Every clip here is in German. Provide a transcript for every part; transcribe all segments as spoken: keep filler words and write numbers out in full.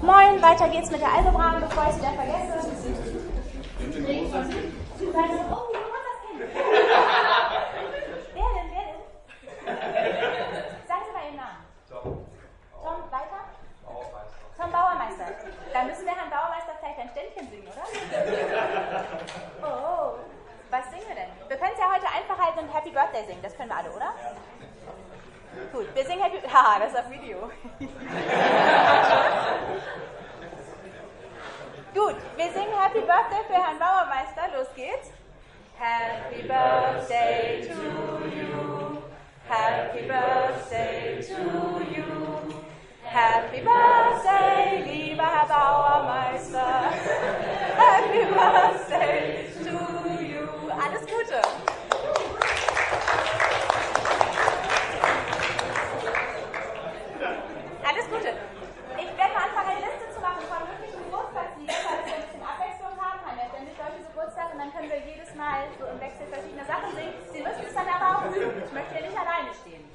Moin, weiter geht's mit der Algebra, bevor ich es wieder vergesse. Oh, du musst das Kind. Wer denn, wer denn? Sagen Sie mal Ihren Namen. Tom. Tom, weiter? Bauermeister. Tom Bauermeister. Dann müssen wir Herrn Bauermeister vielleicht ein Ständchen singen, oder? Oh, was singen wir denn? Wir können es ja heute einfach halten und Happy Birthday singen, das können wir alle, oder? Gut, wir singen Happy... Haha, das ist auf Video. Gut, wir singen Happy Birthday für Herrn Bauermeister. Los geht's. Happy Birthday to you. Happy Birthday to you. Happy Birthday, lieber Herr Bauermeister. Happy Birthday to you. Alles Gute. Alles Gute. Ich werde mal anfangen, eine Liste zu machen von möglichen Geburtstagsliedern, damit wir ein bisschen Abwechslung haben. Haben ja ständig Leute Geburtstag und dann können wir jedes Mal so im Wechsel verschiedene Sachen singen. Sie müssen es dann aber auch üben. Ich möchte hier nicht alleine stehen.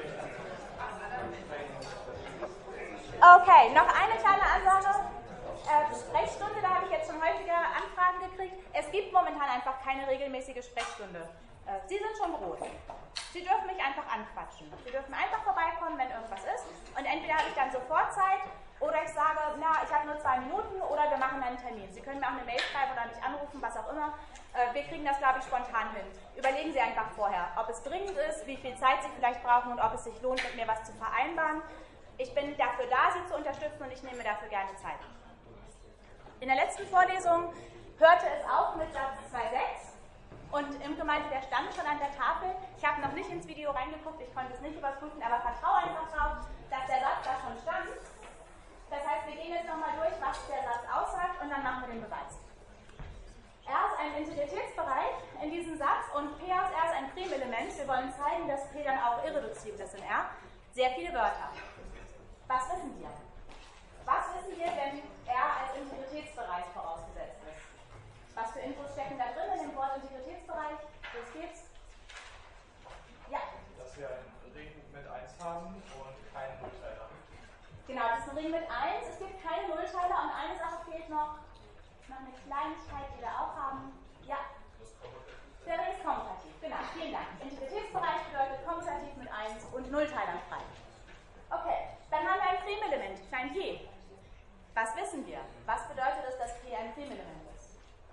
Okay, noch eine kleine Ansage. Äh, Sprechstunde, da habe ich jetzt schon häufiger Anfragen gekriegt. Es gibt momentan einfach keine regelmäßige Sprechstunde. Äh, Sie sind schon groß. Sie dürfen mich einfach anquatschen. Sie dürfen einfach vorbeikommen, wenn irgendwas ist. Und entweder habe ich dann sofort Zeit oder ich sage, na, ich habe nur zwei Minuten oder wir machen einen Termin. Sie können mir auch eine Mail schreiben oder mich anrufen, was auch immer. Äh, wir kriegen das, glaube ich, spontan hin. Überlegen Sie einfach vorher, ob es dringend ist, wie viel Zeit Sie vielleicht brauchen und ob es sich lohnt, mit mir was zu vereinbaren. Ich bin dafür da, Sie zu unterstützen und ich nehme mir dafür gerne Zeit. In der letzten Vorlesung hörte es auf mit Satz zwei Punkt sechs. Und im Gemeinde, der stand schon an der Tafel. Ich habe noch nicht ins Video reingeguckt, ich konnte es nicht überprüfen, aber vertraue einfach drauf, dass der Satz da schon stand. Das heißt, wir gehen jetzt nochmal durch, was der Satz aussagt und dann machen wir den Beweis. R ist ein Integritätsbereich in diesem Satz und P aus R ist ein Primelement. Wir wollen zeigen, dass P dann auch irreduzibel ist in R. Sehr viele Wörter. Was wissen wir? Was wissen wir, wenn R als Integritätsbereich vorausgesetzt ist? Was für Infos stecken da drin in dem Wort Integritätsbereich? Los geht's. Ja. Dass wir einen Ring mit eins haben und keinen Nullteiler. Genau, das ist ein Ring mit eins. Es gibt keine Nullteiler und eine Sache fehlt noch. Noch eine Kleinigkeit, die wir auch haben. Ja. Der Ring ist kommutativ. Genau, vielen Dank. Integritätsbereich bedeutet kommutativ mit eins und Nullteilern frei. Okay, dann haben wir ein Primelement, klein p. Was wissen wir? Was bedeutet es, dass P ein Primelement ist?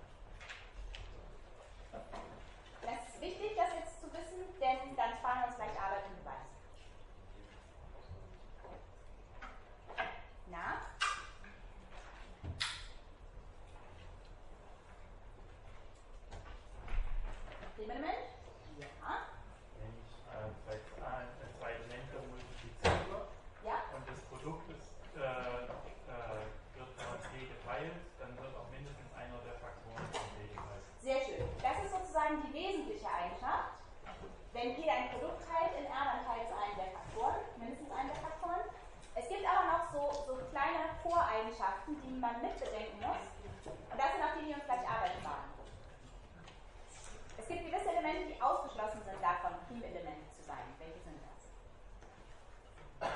Das ist wichtig, das jetzt zu wissen, denn dann sparen wir uns gleich Arbeit im Beweis. Na? Primelement? Ja. Wenn ich äh, zwei, äh, zwei Elemente multipliziere Ja. und das Produkt ist, äh, äh, wird von p geteilt, dann wird auch mindestens einer der Faktoren von p geteilt. Sehr schön. Das ist sozusagen die wesentliche Eigenschaft. Wenn P ein Produkt teilt in R, dann teilt es einen der Faktoren, mindestens einen der Faktoren. Es gibt aber noch so, so kleine Voreigenschaften, die man mitbedenken muss. Und das sind auch die, die uns gleich Arbeit sparen. Es gibt gewisse Elemente, die ausgeschlossen sind davon, Primelemente zu sein. Welche sind das?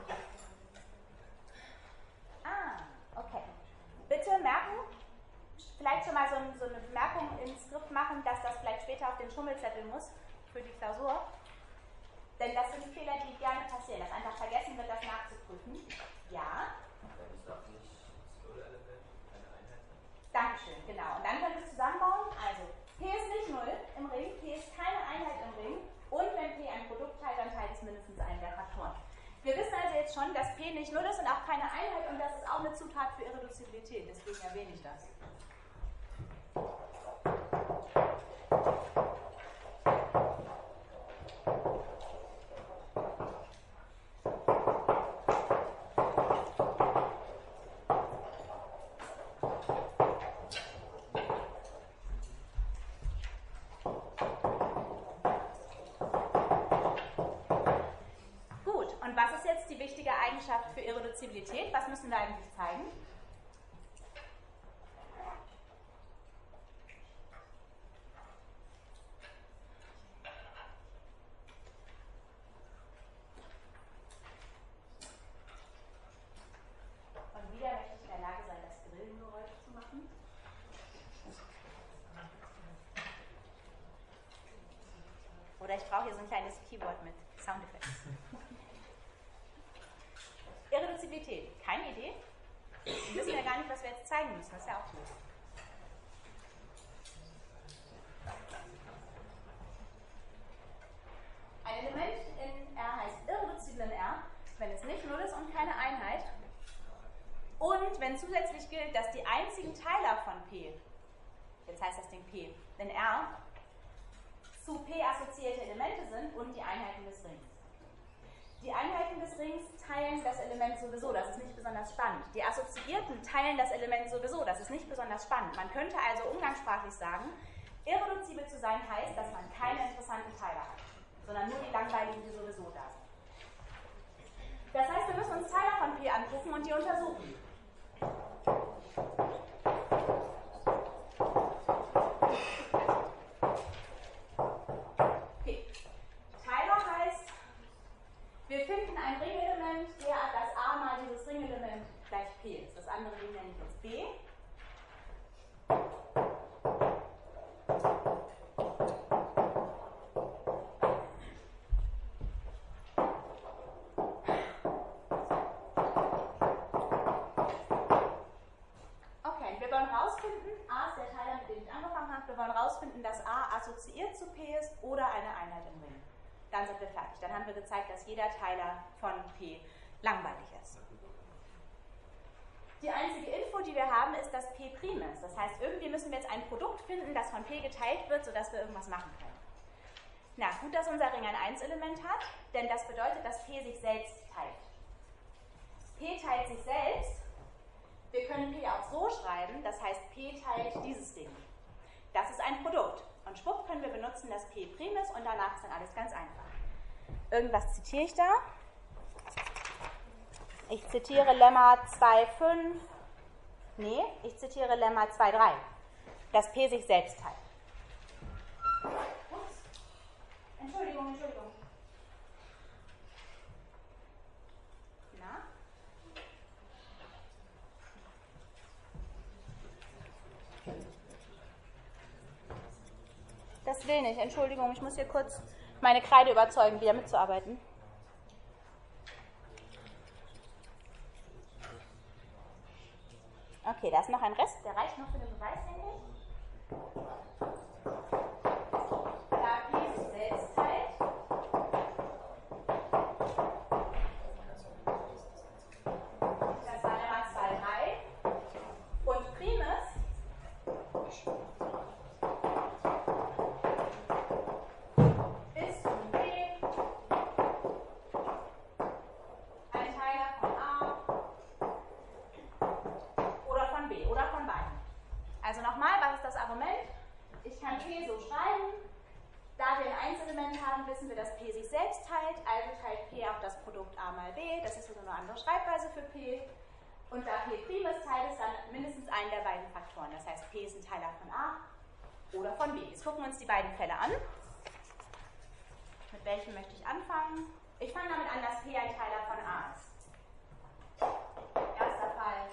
Ah, okay. Bitte merken, vielleicht schon mal so, ein, so eine Bemerkung ins Skript machen, dass das vielleicht später auf den Schummelzettel muss für die Klausur. Denn das sind Fehler, die gerne passieren, dass einfach vergessen wird, das nachzuprüfen. Ja? Dankeschön, genau. Und dann könnt ihr es zusammenbauen. Also, P ist nicht null im Ring, P ist keine Einheit im Ring. Und wenn P ein Produkt teilt, dann teilt es mindestens einen der Faktoren. Wir wissen also jetzt schon, dass P nicht null ist und auch keine Einheit und das ist auch eine Zutat für Irreduzibilität. Deswegen erwähne ich das. Eigenschaft für Irreduzibilität. Was müssen wir eigentlich zeigen? Und wieder möchte Oder ich brauche hier so ein kleines Keyboard mit Soundeffekten. Irreduzibilität. Keine Idee? Wir wissen ja gar nicht, was wir jetzt zeigen müssen. Das ist ja auch gut. Ein Element in R heißt irreduzibel in R, wenn es nicht null ist und keine Einheit. Und wenn zusätzlich gilt, dass die einzigen Teiler von P, jetzt heißt das Ding P, in R, zu P assoziierte Elemente sind und die Einheiten des Rings. Die Einheiten des Rings teilen das Element sowieso, das ist nicht besonders spannend. Die Assoziierten teilen das Element sowieso, das ist nicht besonders spannend. Man könnte also umgangssprachlich sagen, irreduzibel zu sein heißt, dass man keine interessanten Teile hat, sondern nur die langweiligen, die sowieso da sind. Das heißt, wir müssen uns Teiler von P angucken und die untersuchen. Okay. Teiler heißt, wir finden ein Ringelement, der das A mal dieses Ringelement gleich P ist. Das andere Ding nenne ich jetzt B. Wir wollen herausfinden, dass A assoziiert zu P ist oder eine Einheit im Ring. Dann sind wir fertig. Dann haben wir gezeigt, dass jeder Teiler von P langweilig ist. Die einzige Info, die wir haben, ist, dass P prim ist. Das heißt, irgendwie müssen wir jetzt ein Produkt finden, das von P geteilt wird, sodass wir irgendwas machen können. Na, gut, dass unser Ring ein eins-Element hat, denn das bedeutet, dass P sich selbst teilt. P teilt sich selbst. Wir können P auch so schreiben, das heißt, P teilt dieses Ding. Das ist ein Produkt. Und schwupp können wir benutzen, dass P prim ist und danach ist dann alles ganz einfach. Irgendwas zitiere ich da. Ich zitiere Lemma zwei Punkt fünf. Nee, ich zitiere Lemma zwei Punkt drei. Dass P sich selbst teilt. Ups. Entschuldigung, Entschuldigung. Na? Das will nicht, Entschuldigung, ich muss hier kurz meine Kreide überzeugen, wieder mitzuarbeiten. Okay, da ist noch ein Rest, der reicht noch für den Beweis, denke ich. Da P sich selbst teilt. Das war Lemma zwei Punkt drei. Und prim ist, also nochmal, was ist das Argument? Ich kann P so schreiben. Da wir ein Einzelement haben, wissen wir, dass P sich selbst teilt. Also teilt P auch das Produkt A mal B. Das ist also eine andere Schreibweise für P. Und da P prim ist, teilt es dann mindestens einen der beiden Faktoren. Das heißt, P ist ein Teiler von A oder von B. Jetzt gucken wir uns die beiden Fälle an. Mit welchem möchte ich anfangen? Ich fange damit an, dass P ein Teiler von A ist. Erster Fall.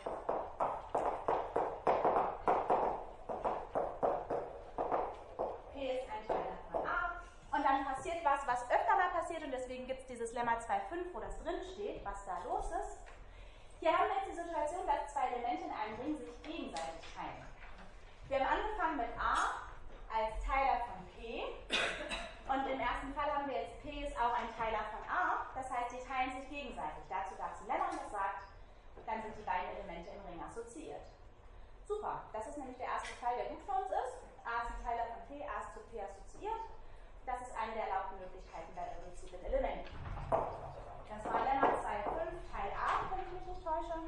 Und dann passiert was, was öfter mal passiert, und deswegen gibt es dieses Lemma zwei Punkt fünf, wo das drin steht, was da los ist. Hier haben wir jetzt die Situation, dass zwei Elemente in einem Ring sich gegenseitig teilen. Wir haben angefangen mit A als Teiler von P, und im ersten Fall haben wir jetzt P ist auch ein Teiler von A, das heißt, die teilen sich gegenseitig. Dazu gab es ein Lemma, das sagt, dann sind die beiden Elemente im Ring assoziiert. Super, das ist nämlich der erste Fall, der gut für uns ist. A ist ein Teiler von P, A ist zu P assoziiert. Das ist eine der erlaubten Möglichkeiten bei irreduziblen Elementen. Das war Lemma zwei Punkt fünf, Teil A, wenn ich mich nicht täusche.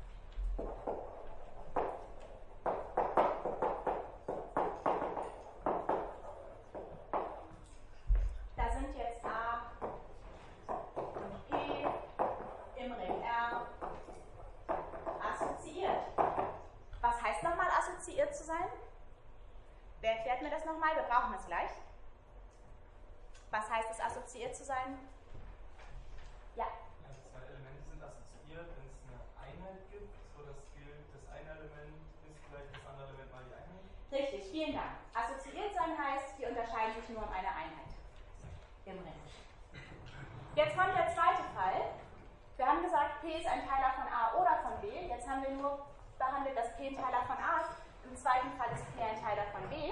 Da sind jetzt A und P im Ring R assoziiert. Was heißt nochmal assoziiert zu sein? Wer erklärt mir das nochmal? Wir brauchen es gleich. Was heißt es, assoziiert zu sein? Ja? Also zwei Elemente sind assoziiert, wenn es eine Einheit gibt, so dass gilt, das eine Element ist gleich das andere Element mal die Einheit. Richtig, vielen Dank. Assoziiert sein heißt, die unterscheiden sich nur um eine Einheit. im Ring. Jetzt kommt der zweite Fall. Wir haben gesagt, P ist ein Teiler von A oder von B. Jetzt haben wir nur behandelt, dass P ein Teiler von A ist. Im zweiten Fall ist P ein Teiler von B.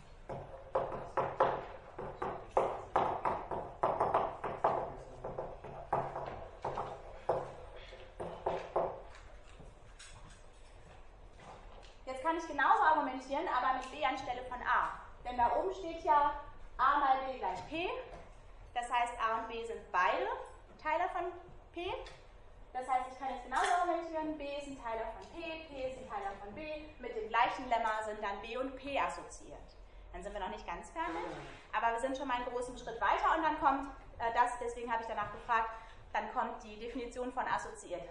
Jetzt kann ich genauso argumentieren, aber mit B anstelle von A. Denn da oben steht ja A mal B gleich P. Das heißt, A und B sind beide Teiler von P. Das heißt, ich kann jetzt genauso argumentieren, B ist ein Teiler von P, P ist ein Teiler von B. Mit dem gleichen Lemma sind dann B und P assoziiert. Dann sind wir noch nicht ganz fertig, aber wir sind schon mal einen großen Schritt weiter und dann kommt äh, das, deswegen habe ich danach gefragt, dann kommt die Definition von Assoziiertheit.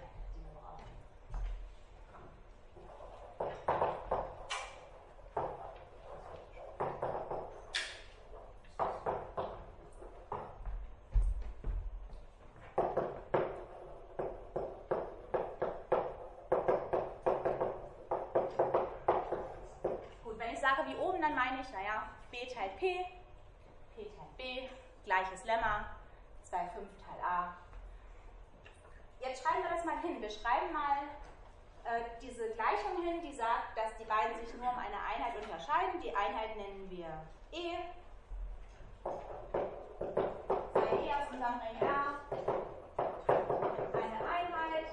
Wie oben, dann meine ich, naja, B teilt P, P teilt B, gleiches Lemma, zwei Komma fünf teilt A. Jetzt schreiben wir das mal hin. Wir schreiben mal äh, diese Gleichung hin, die sagt, dass die beiden sich nur um eine Einheit unterscheiden. Die Einheit nennen wir E. Sei E aus unserem Ring R eine Einheit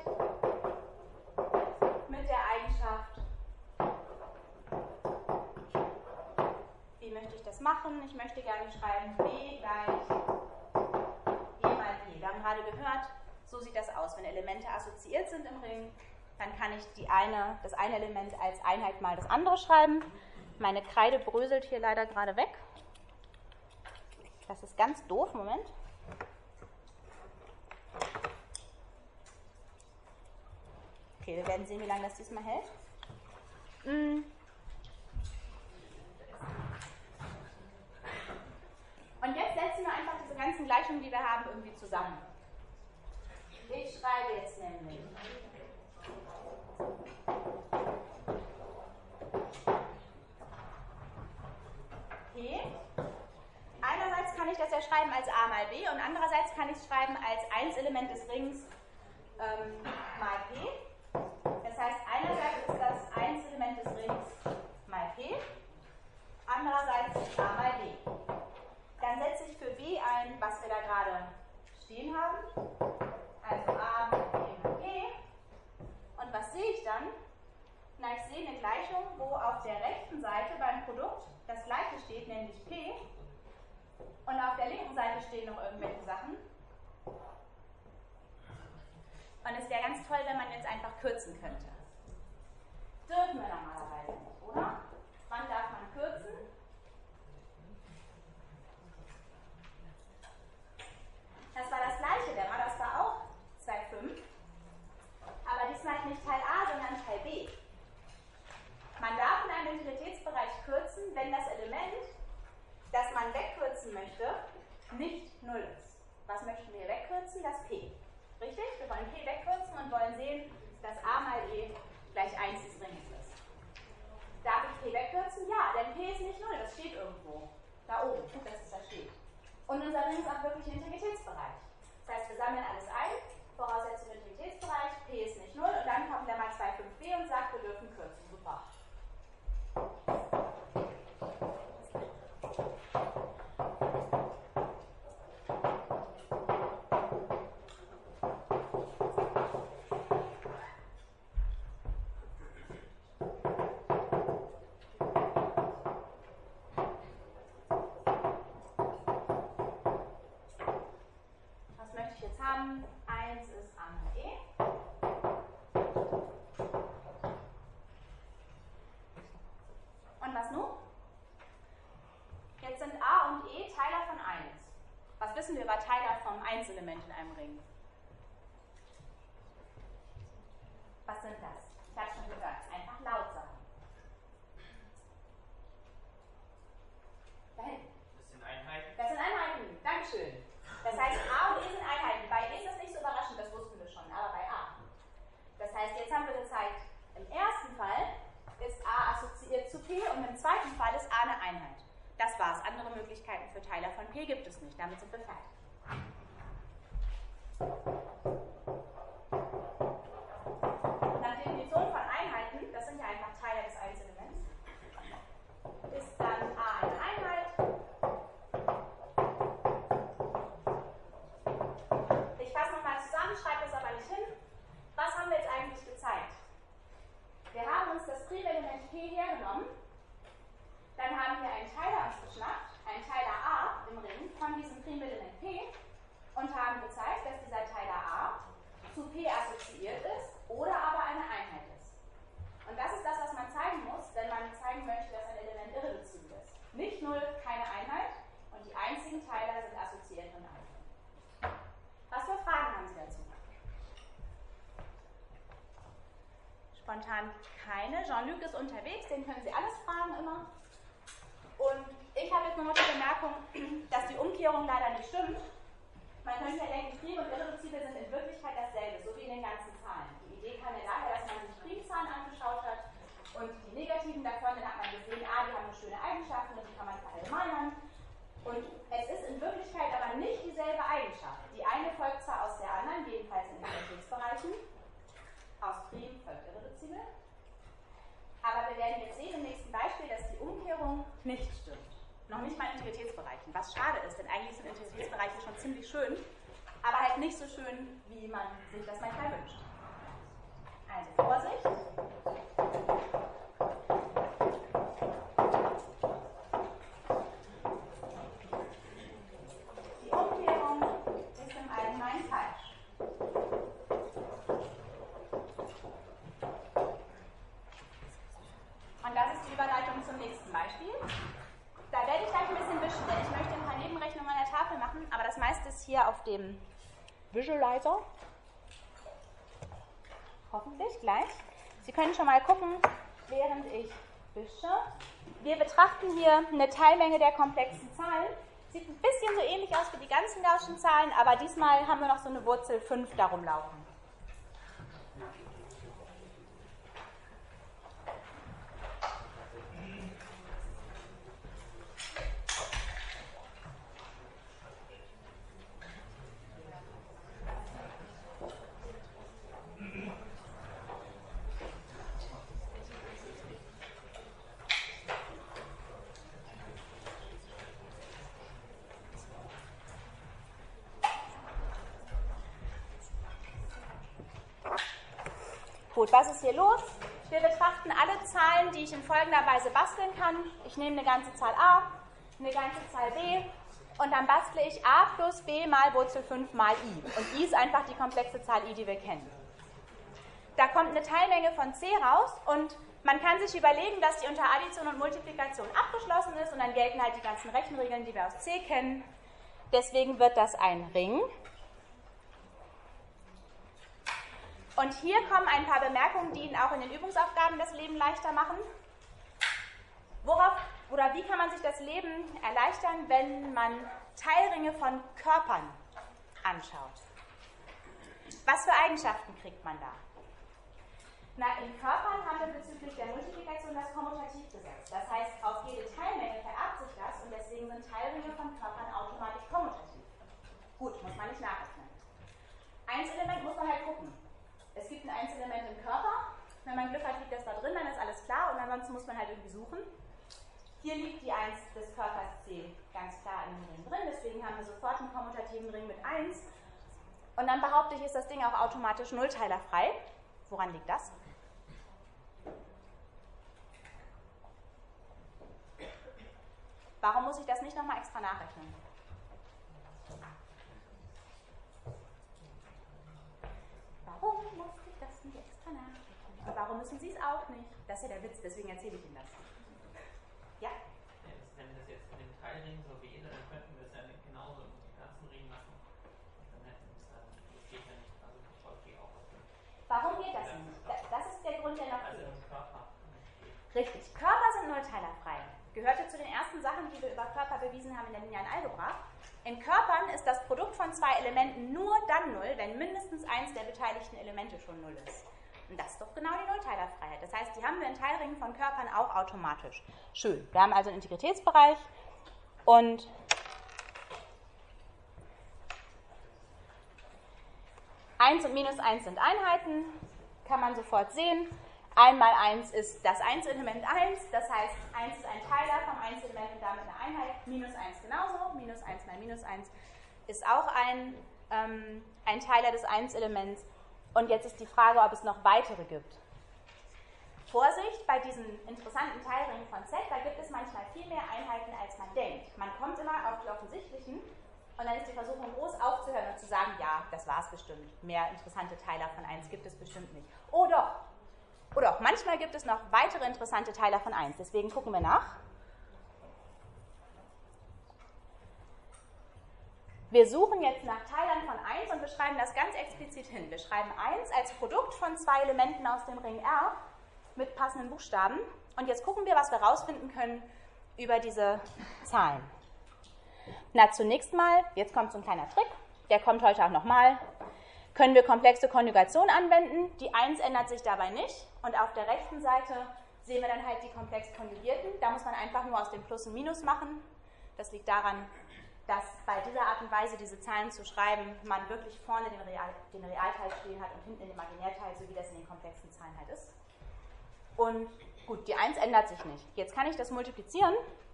mit der Eigenschaft. Wie möchte ich das machen? Ich möchte gerne schreiben B gleich E mal P. Wir haben gerade gehört, so sieht das aus. Wenn Elemente assoziiert sind im Ring, dann kann ich die eine, das eine Element als Einheit mal das andere schreiben. Meine Kreide bröselt hier leider gerade weg. Das ist ganz doof. Moment. Okay, wir werden sehen, wie lange das diesmal hält. Hm. Und jetzt setzen wir einfach diese ganzen Gleichungen, die wir haben, irgendwie zusammen. Ich schreibe jetzt nämlich P. Einerseits kann ich das ja schreiben als A mal B und andererseits kann ich es schreiben als eins Element des Rings ähm, mal P. Das heißt, einerseits ist das eins Element des Rings mal P, andererseits A mal B. Dann setze ich für B ein, was wir da gerade stehen haben. Also A mit B mal P. Und was sehe ich dann? Na, ich sehe eine Gleichung, wo auf der rechten Seite beim Produkt das gleiche steht, nämlich P. Und auf der linken Seite stehen noch irgendwelche Sachen. Und es wäre ganz toll, wenn man jetzt einfach kürzen könnte. Dürfen wir normalerweise nicht, oder? Wann darf man kürzen? Das war das gleiche Lemma, das war auch zwei Komma fünf. Aber diesmal nicht Teil A, sondern Teil B. Man darf in einem Utilitätsbereich kürzen, wenn das Element, das man wegkürzen möchte, nicht null ist. Was möchten wir wegkürzen? Das P. Richtig? Wir wollen P wegkürzen und wollen sehen, dass A mal E gleich eins des Ringes ist. Darf ich P wegkürzen? Ja, denn P ist nicht null, das steht irgendwo. Da oben, gut, dass es da steht. Und unser Ring ist auch wirklich ein Integritätsbereich. Das heißt, wir sammeln alles ein, Voraussetzung Integritätsbereich, P ist nicht null und dann kommt Lemma zwei Komma fünf b und sagt, wir dürfen kürzen. Super. eins ist A mal E. Und was nun? Jetzt sind A und E Teiler von eins. Was wissen wir über Teiler vom eins Element in einem Ring? Was sind das? Ich habe schon gehört. Einfach laut sagen. Dahin. Das sind Einheiten. Das sind Einheiten. Dankeschön. Das heißt, A und E sind Einheiten. Bei E ist das nicht so überraschend, das wussten wir schon, aber bei A. Das heißt, jetzt haben wir gezeigt, im ersten Fall ist A assoziiert zu P und im zweiten Fall ist A eine Einheit. Das war's. andere Möglichkeiten für Teiler von P gibt es nicht. Damit sind wir fertig. Nach Definition von Einheiten, das sind ja einfach Teiler des Einzelements, ist dann A eine Einheit. Ich fasse nochmal zusammen, schreibe das aber nicht hin. Was haben wir jetzt eigentlich gezeigt? Wir haben uns das Primelement P hergenommen, dann haben wir einen Teiler uns geschnappt, einen Teiler A im Ring von diesem Primelement P und haben gezeigt, dass dieser Teiler A zu P assoziiert ist oder aber eine Einheit ist. Und das ist das, was man zeigen muss, wenn man zeigen möchte, dass ein Element irreduzibel ist. Nicht null, keine Einheit und die einzigen Teiler sind assoziierte Einheiten. Was für Fragen haben Sie dazu? Spontan keine. Jean-Luc ist unterwegs, den können Sie alles fragen immer. Und ich habe jetzt nur noch die Bemerkung, dass die Umkehrung leider nicht stimmt. Man könnte ja denken, Prim und Irreduzibel sind in Wirklichkeit dasselbe, so wie in den ganzen Zahlen. Die Idee kam ja daher, dass man sich Primzahlen angeschaut hat und die negativen davon, dann hat man gesehen, ah, die haben eine schöne Eigenschaften und die kann man verallgemeinern. Und es ist in Wirklichkeit aber nicht dieselbe Eigenschaft. Die eine folgt zwar aus der anderen, jedenfalls in Identitätsbereichen, aus Prim folgt Irreduzibel, aber wir werden jetzt sehen im nächsten Beispiel, dass die Umkehrung nicht stimmt. Noch nicht mal in Integritätsbereichen, was schade ist, denn eigentlich sind Integritätsbereiche schon ziemlich schön, aber halt nicht so schön, wie man sich das manchmal wünscht. Also Vorsicht. Die Umkehrung ist im Allgemeinen falsch. Und das ist die Überleitung zum nächsten Beispiel. Da werde ich gleich ein bisschen wischen, denn ich möchte ein paar Nebenrechnungen an der Tafel machen, aber das meiste ist hier auf dem Visualizer. Hoffentlich gleich. Sie können schon mal gucken, während ich wische. Wir betrachten hier eine Teilmenge der komplexen Zahlen. Sieht ein bisschen so ähnlich aus wie die ganzen Gaußschen Zahlen, aber diesmal haben wir noch so eine Wurzel fünf darum laufen. Gut, was ist hier los? Wir betrachten alle Zahlen, die ich in folgender Weise basteln kann. Ich nehme eine ganze Zahl a, eine ganze Zahl b und dann bastle ich a plus b mal Wurzel fünf mal i. Und i ist einfach die komplexe Zahl i, die wir kennen. Da kommt eine Teilmenge von c raus und man kann sich überlegen, dass die unter Addition und Multiplikation abgeschlossen ist und dann gelten halt die ganzen Rechenregeln, die wir aus C kennen. Deswegen wird das ein Ring. Und hier kommen ein paar Bemerkungen, die Ihnen auch in den Übungsaufgaben das Leben leichter machen. Worauf oder wie kann man sich das Leben erleichtern, wenn man Teilringe von Körpern anschaut? Was für Eigenschaften kriegt man da? Na, in Körpern haben wir bezüglich der Multiplikation das Kommutativgesetz. Das heißt, auf jede Teilmenge vererbt sich das und deswegen sind Teilringe von Körpern automatisch kommutativ. Gut, muss man nicht nachrechnen. Einzelement muss man halt gucken. Es gibt ein Einzelement im Körper, wenn man Glück hat, liegt das da drin, dann ist alles klar und ansonsten muss man halt irgendwie suchen. Hier liegt die eins des Körpers C ganz klar in dem Ring drin, deswegen haben wir sofort einen kommutativen Ring mit eins. Und dann behaupte ich, ist das Ding auch automatisch nullteilerfrei. Woran liegt das? Warum muss ich das nicht nochmal extra nachrechnen? Warum muss ich das nicht extra nachrechnen? Und warum müssen Sie es auch nicht? Das ist ja der Witz, deswegen erzähle ich Ihnen das. Ja? Wenn das jetzt in dem Teilring so wäre, dann könnten wir es ja genauso im ganzen Ring machen. Dann hätten wir es dann, das geht ja nicht, also das geht auch. Warum geht das nicht? Das ist der Grund, der noch also fehlt. im Körper. Richtig, Körper sind nullteilerfrei. Gehörte zu den ersten Sachen, die wir über Körper bewiesen haben in der linearen Algebra. In Körpern ist das Produkt von zwei Elementen nur dann null, wenn mindestens eins der beteiligten Elemente schon null ist. Und das ist doch genau die Nullteilerfreiheit. Das heißt, die haben wir in Teilringen von Körpern auch automatisch. Schön. Wir haben also einen Integritätsbereich Und eins und minus eins sind Einheiten, kann man sofort sehen. eins mal eins ist das Einselement eins, das heißt, eins ist ein Teiler vom Einselement und damit eine Einheit. Minus eins genauso, minus eins mal minus eins ist auch ein, ähm, ein Teiler des Einselements. Und jetzt ist die Frage, ob es noch weitere gibt. Vorsicht, bei diesen interessanten Teilringen von Z, da gibt es manchmal viel mehr Einheiten, als man denkt. Man kommt immer auf die offensichtlichen und dann ist die Versuchung groß, aufzuhören und zu sagen, ja, das war es bestimmt. Mehr interessante Teiler von eins gibt es bestimmt nicht. Oh doch, oh doch, manchmal gibt es noch weitere interessante Teiler von eins. Deswegen gucken wir nach. Wir suchen jetzt nach Teilern von eins und wir schreiben das ganz explizit hin. Wir schreiben eins als Produkt von zwei Elementen aus dem Ring R mit passenden Buchstaben. Und jetzt gucken wir, was wir rausfinden können über diese Zahlen. Na, zunächst mal, jetzt kommt so ein kleiner Trick, der kommt heute auch nochmal, können wir komplexe Konjugation anwenden. Die eins ändert sich dabei nicht. Und auf der rechten Seite sehen wir dann halt die komplex konjugierten. Da muss man einfach nur aus dem Plus ein Minus machen. Das liegt daran, dass bei dieser Art und Weise, diese Zahlen zu schreiben, man wirklich vorne den, Real, den Realteil stehen hat und hinten den Imaginärteil, so wie das in den komplexen Zahlen halt ist. Und gut, die eins ändert sich nicht. Jetzt kann ich das multiplizieren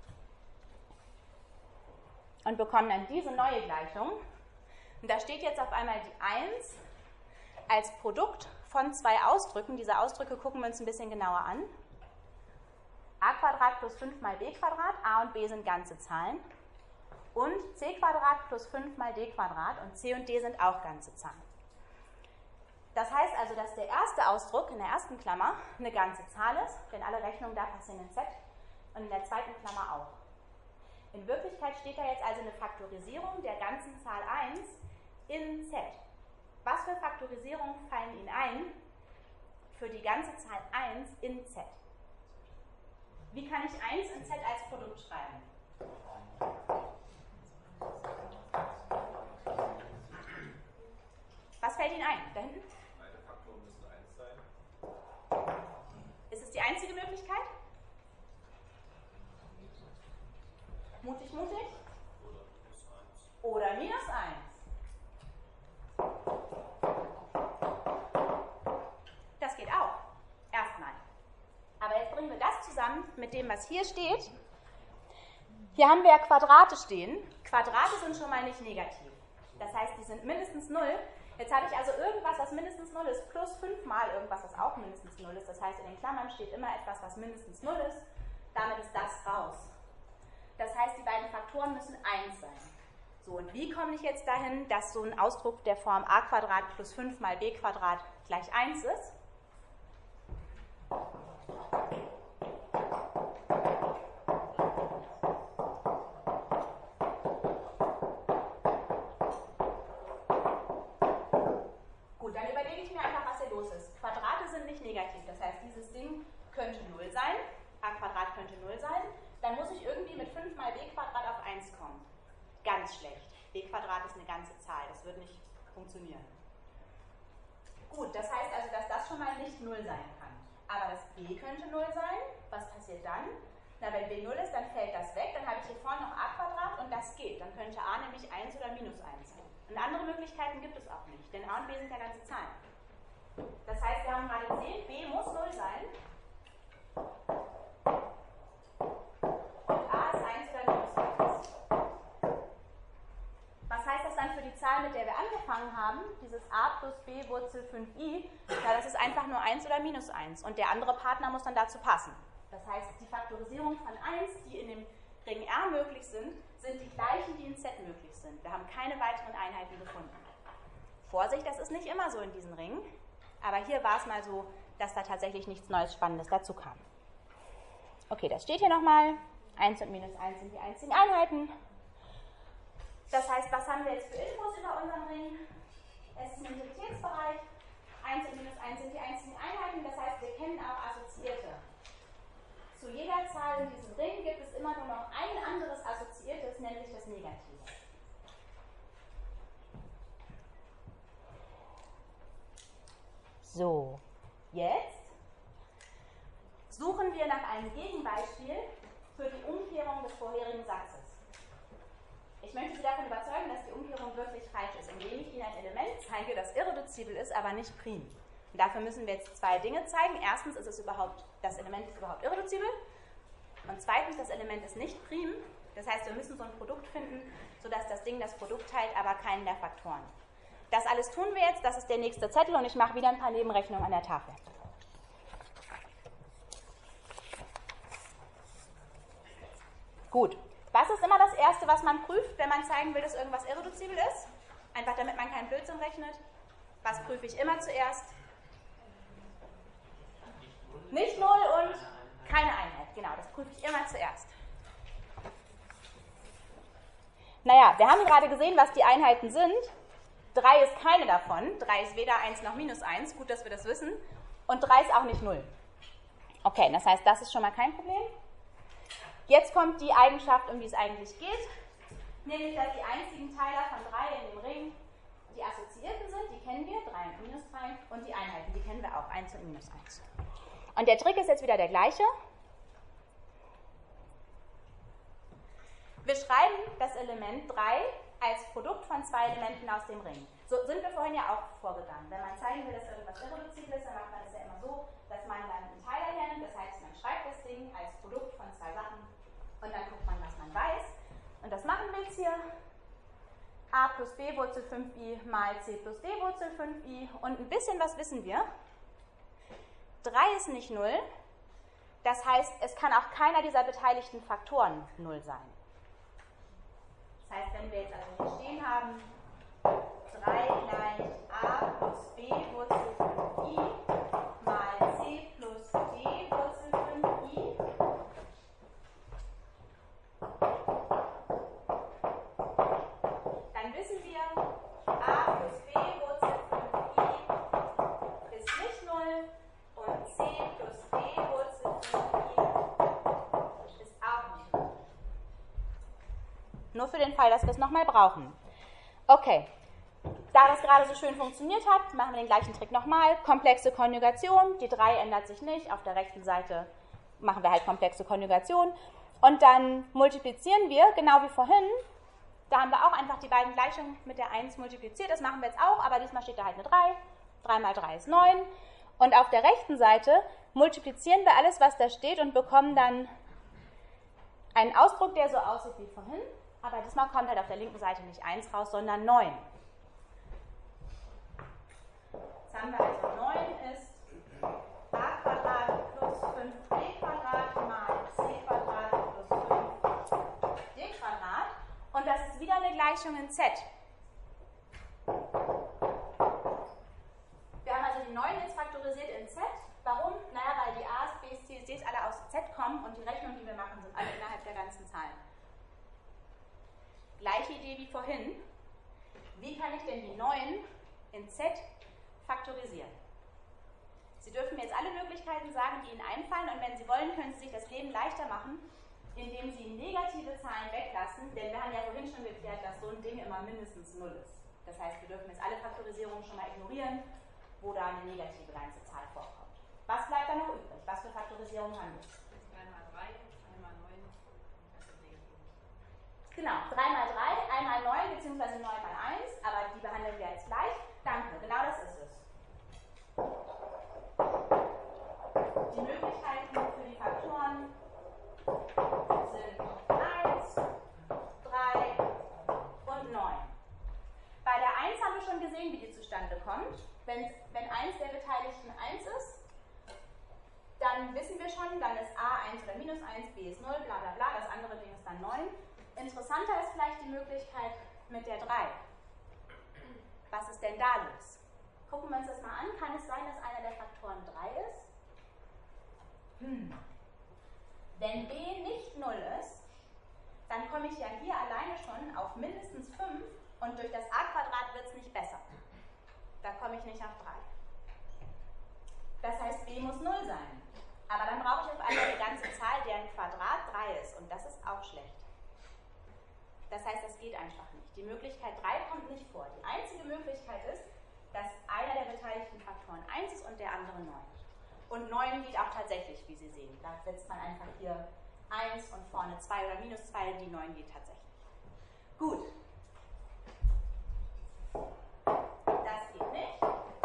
und bekomme dann diese neue Gleichung. Und da steht jetzt auf einmal die eins als Produkt von zwei Ausdrücken. Diese Ausdrücke gucken wir uns ein bisschen genauer an. a² plus fünf mal b², a und b sind ganze Zahlen. Und c² plus fünf mal d², und c und d sind auch ganze Zahlen. Das heißt also, dass der erste Ausdruck in der ersten Klammer eine ganze Zahl ist, denn alle Rechnungen da passieren in Z, und in der zweiten Klammer auch. In Wirklichkeit steht da jetzt also eine Faktorisierung der ganzen Zahl eins in Z. Was für Faktorisierungen fallen Ihnen ein für die ganze Zahl eins in Z? Wie kann ich eins in Z als Produkt schreiben? Was fällt Ihnen ein? Da hinten? Beide Faktoren müssen eins sein. Ist es die einzige Möglichkeit? Mutig, mutig? Oder minus eins. Das geht auch. Erstmal. Aber jetzt bringen wir das zusammen mit dem, was hier steht. Hier haben wir ja Quadrate stehen. Quadrate sind schon mal nicht negativ. Das heißt, die sind mindestens null. Jetzt habe ich also irgendwas, was mindestens null ist, plus fünf mal irgendwas, was auch mindestens null ist. Das heißt, in den Klammern steht immer etwas, was mindestens null ist. Damit ist das raus. Das heißt, die beiden Faktoren müssen eins sein. So, und wie komme ich jetzt dahin, dass so ein Ausdruck der Form a² plus fünf mal b² gleich eins ist? Gut, dann überlege ich mir einfach, was hier los ist. Quadrate sind nicht negativ, das heißt, dieses Ding könnte null sein, a² könnte null sein. Dann muss ich irgendwie mit fünf mal b² auf eins kommen. Ganz schlecht. b² ist eine ganze Zahl, das wird nicht funktionieren. Gut, das heißt also, dass das schon mal nicht null sein kann. Aber das b könnte null sein. Was passiert dann? Na, wenn b null ist, dann fällt das weg. Dann habe ich hier vorne noch a² und das geht. Dann könnte a nämlich eins oder minus eins sein. Und andere Möglichkeiten gibt es auch nicht, denn a und b sind ja ganze Zahlen. Das heißt, wir haben gerade gesehen, b muss null sein. Und a ist eins oder minus eins. Was heißt das dann für die Zahl, mit der wir angefangen haben? Dieses a plus b Wurzel fünf i, ja, das ist einfach nur eins oder minus eins. Und der andere Partner muss dann dazu passen. Das heißt, die Faktorisierung von eins, die in dem Ring R möglich sind, sind die gleichen, die in Z möglich sind. Wir haben keine weiteren Einheiten gefunden. Vorsicht, das ist nicht immer so in diesen Ringen. Aber hier war es mal so, dass da tatsächlich nichts Neues, Spannendes dazu kam. Okay, das steht hier nochmal. eins und minus eins sind die einzigen Einheiten. Das heißt, was haben wir jetzt für Infos über unseren Ring? Es ist ein Utilitätsbereich. eins und minus eins sind die einzigen Einheiten. Das heißt, wir kennen auch Assoziierte. Zu jeder Zahl in diesem Ring gibt es immer nur noch ein anderes Assoziiertes, nämlich das Negative. So, jetzt suchen wir nach einem Gegenbeispiel für die Umkehrung des vorherigen Satzes. ich möchte Sie davon überzeugen, dass die Umkehrung wirklich falsch ist, indem ich Ihnen ein Element zeige, das irreduzibel ist, aber nicht prim. Und dafür müssen wir jetzt zwei Dinge zeigen. Erstens ist es überhaupt, das Element ist überhaupt irreduzibel. Und zweitens, das Element ist nicht prim. Das heißt, wir müssen so ein Produkt finden, sodass das Ding das Produkt teilt, aber keinen der Faktoren. Das alles tun wir jetzt. Das ist der nächste Zettel und ich mache wieder ein paar Nebenrechnungen an der Tafel. Gut. Was ist immer das Erste, was man prüft, wenn man zeigen will, dass irgendwas irreduzibel ist? Einfach damit man keinen Blödsinn rechnet. Was prüfe ich immer zuerst? Nicht Null und keine Einheit. Genau, das prüfe ich immer zuerst. Naja, wir haben gerade gesehen, was die Einheiten sind. drei ist keine davon. drei ist weder eins noch minus eins. Gut, dass wir das wissen. Und drei ist auch nicht null. Okay, das heißt, das ist schon mal kein Problem. Jetzt kommt die Eigenschaft, um die es eigentlich geht, nämlich, dass die einzigen Teiler von drei in dem Ring die Assoziierten sind, die kennen wir, drei und minus drei, und die Einheiten, die kennen wir auch, eins und minus eins. Und der Trick ist jetzt wieder der gleiche. Wir schreiben das Element drei als Produkt von zwei Elementen aus dem Ring. So sind wir vorhin ja auch vorgegangen. Wenn man zeigen will, dass irgendwas irreduzibel ist, dann macht man es ja immer so, dass man dann einen Teiler hernimmt, das heißt, man schreibt das Ding als Produkt von zwei Sachen und dann guckt man, was man weiß. Und das machen wir jetzt hier. A plus b Wurzel fünf i mal c plus d Wurzel fünf i. Und ein bisschen was wissen wir. drei ist nicht null. Das heißt, es kann auch keiner dieser beteiligten Faktoren null sein. Das heißt, wenn wir jetzt also hier stehen haben, drei gleich a plus b Wurzel fünf i mal c plus d Wurzel fünf i. Dann wissen wir, a plus b Wurzel fünf i ist nicht null und c plus d Wurzel fünf i ist auch nicht null. Nur für den Fall, dass wir es nochmal brauchen. Okay. Da das gerade so schön funktioniert hat, machen wir den gleichen Trick nochmal. Komplexe Konjugation, die drei ändert sich nicht. Auf der rechten Seite machen wir halt komplexe Konjugation. Und dann multiplizieren wir, genau wie vorhin. Da haben wir auch einfach die beiden Gleichungen mit der eins multipliziert. Das machen wir jetzt auch, aber diesmal steht da halt eine drei. drei mal drei ist neun. Und auf der rechten Seite multiplizieren wir alles, was da steht und bekommen dann einen Ausdruck, der so aussieht wie vorhin. Aber diesmal kommt halt auf der linken Seite nicht eins raus, sondern neun. Jetzt haben wir also neun ist a Quadrat plus fünf b Quadrat mal c Quadrat plus fünf d Quadrat. Und das ist wieder eine Gleichung in Z. Wir haben also die neun jetzt faktorisiert in Z. Warum? Naja, weil die A's, B's, C's, D's alle aus Z kommen und die Rechnungen, die wir machen, sind alle innerhalb der ganzen Zahlen. Gleiche Idee wie vorhin. Wie kann ich denn die neun in Z faktorisieren? Sie dürfen mir jetzt alle Möglichkeiten sagen, die Ihnen einfallen, und wenn Sie wollen, können Sie sich das Leben leichter machen, indem Sie negative Zahlen weglassen, denn wir haben ja vorhin schon geklärt, dass so ein Ding immer mindestens null ist. Das heißt, wir dürfen jetzt alle Faktorisierungen schon mal ignorieren, wo da eine negative ganze Zahl vorkommt. Was bleibt da noch übrig? Was für Faktorisierungen haben wir? drei mal drei, drei mal neun. Genau, drei mal drei, eins mal neun bzw. neun mal eins, aber die behandeln wir jetzt gleich. Danke, genau das ist es. Die Möglichkeiten für die Faktoren sind eins, drei und neun. Bei der eins haben wir schon gesehen, wie die zustande kommt. Wenn, wenn eins der Beteiligten eins ist, dann wissen wir schon, dann ist a eins oder minus eins, b ist null, bla bla bla, das andere Ding ist dann neun. Interessanter ist vielleicht die Möglichkeit mit der drei. Was ist denn da los? Gucken wir uns das mal an. Kann es sein, dass einer der Faktoren drei ist? Hm. Wenn b nicht null ist, dann komme ich ja hier alleine schon auf mindestens fünf und durch das a Quadrat wird es nicht besser. Da komme ich nicht auf drei. Das heißt, b muss null sein. Aber dann brauche ich auf einmal eine ganze Zahl, deren Quadrat drei ist, und das ist auch schlecht. Das heißt, das geht einfach nicht. Die Möglichkeit drei kommt nicht vor. Die einzige Möglichkeit ist, dass einer der beteiligten Faktoren eins ist und der andere neun. Und neun geht auch tatsächlich, wie Sie sehen. Da setzt man einfach hier eins und vorne zwei oder minus zwei, die neun geht tatsächlich. Gut. Das geht nicht.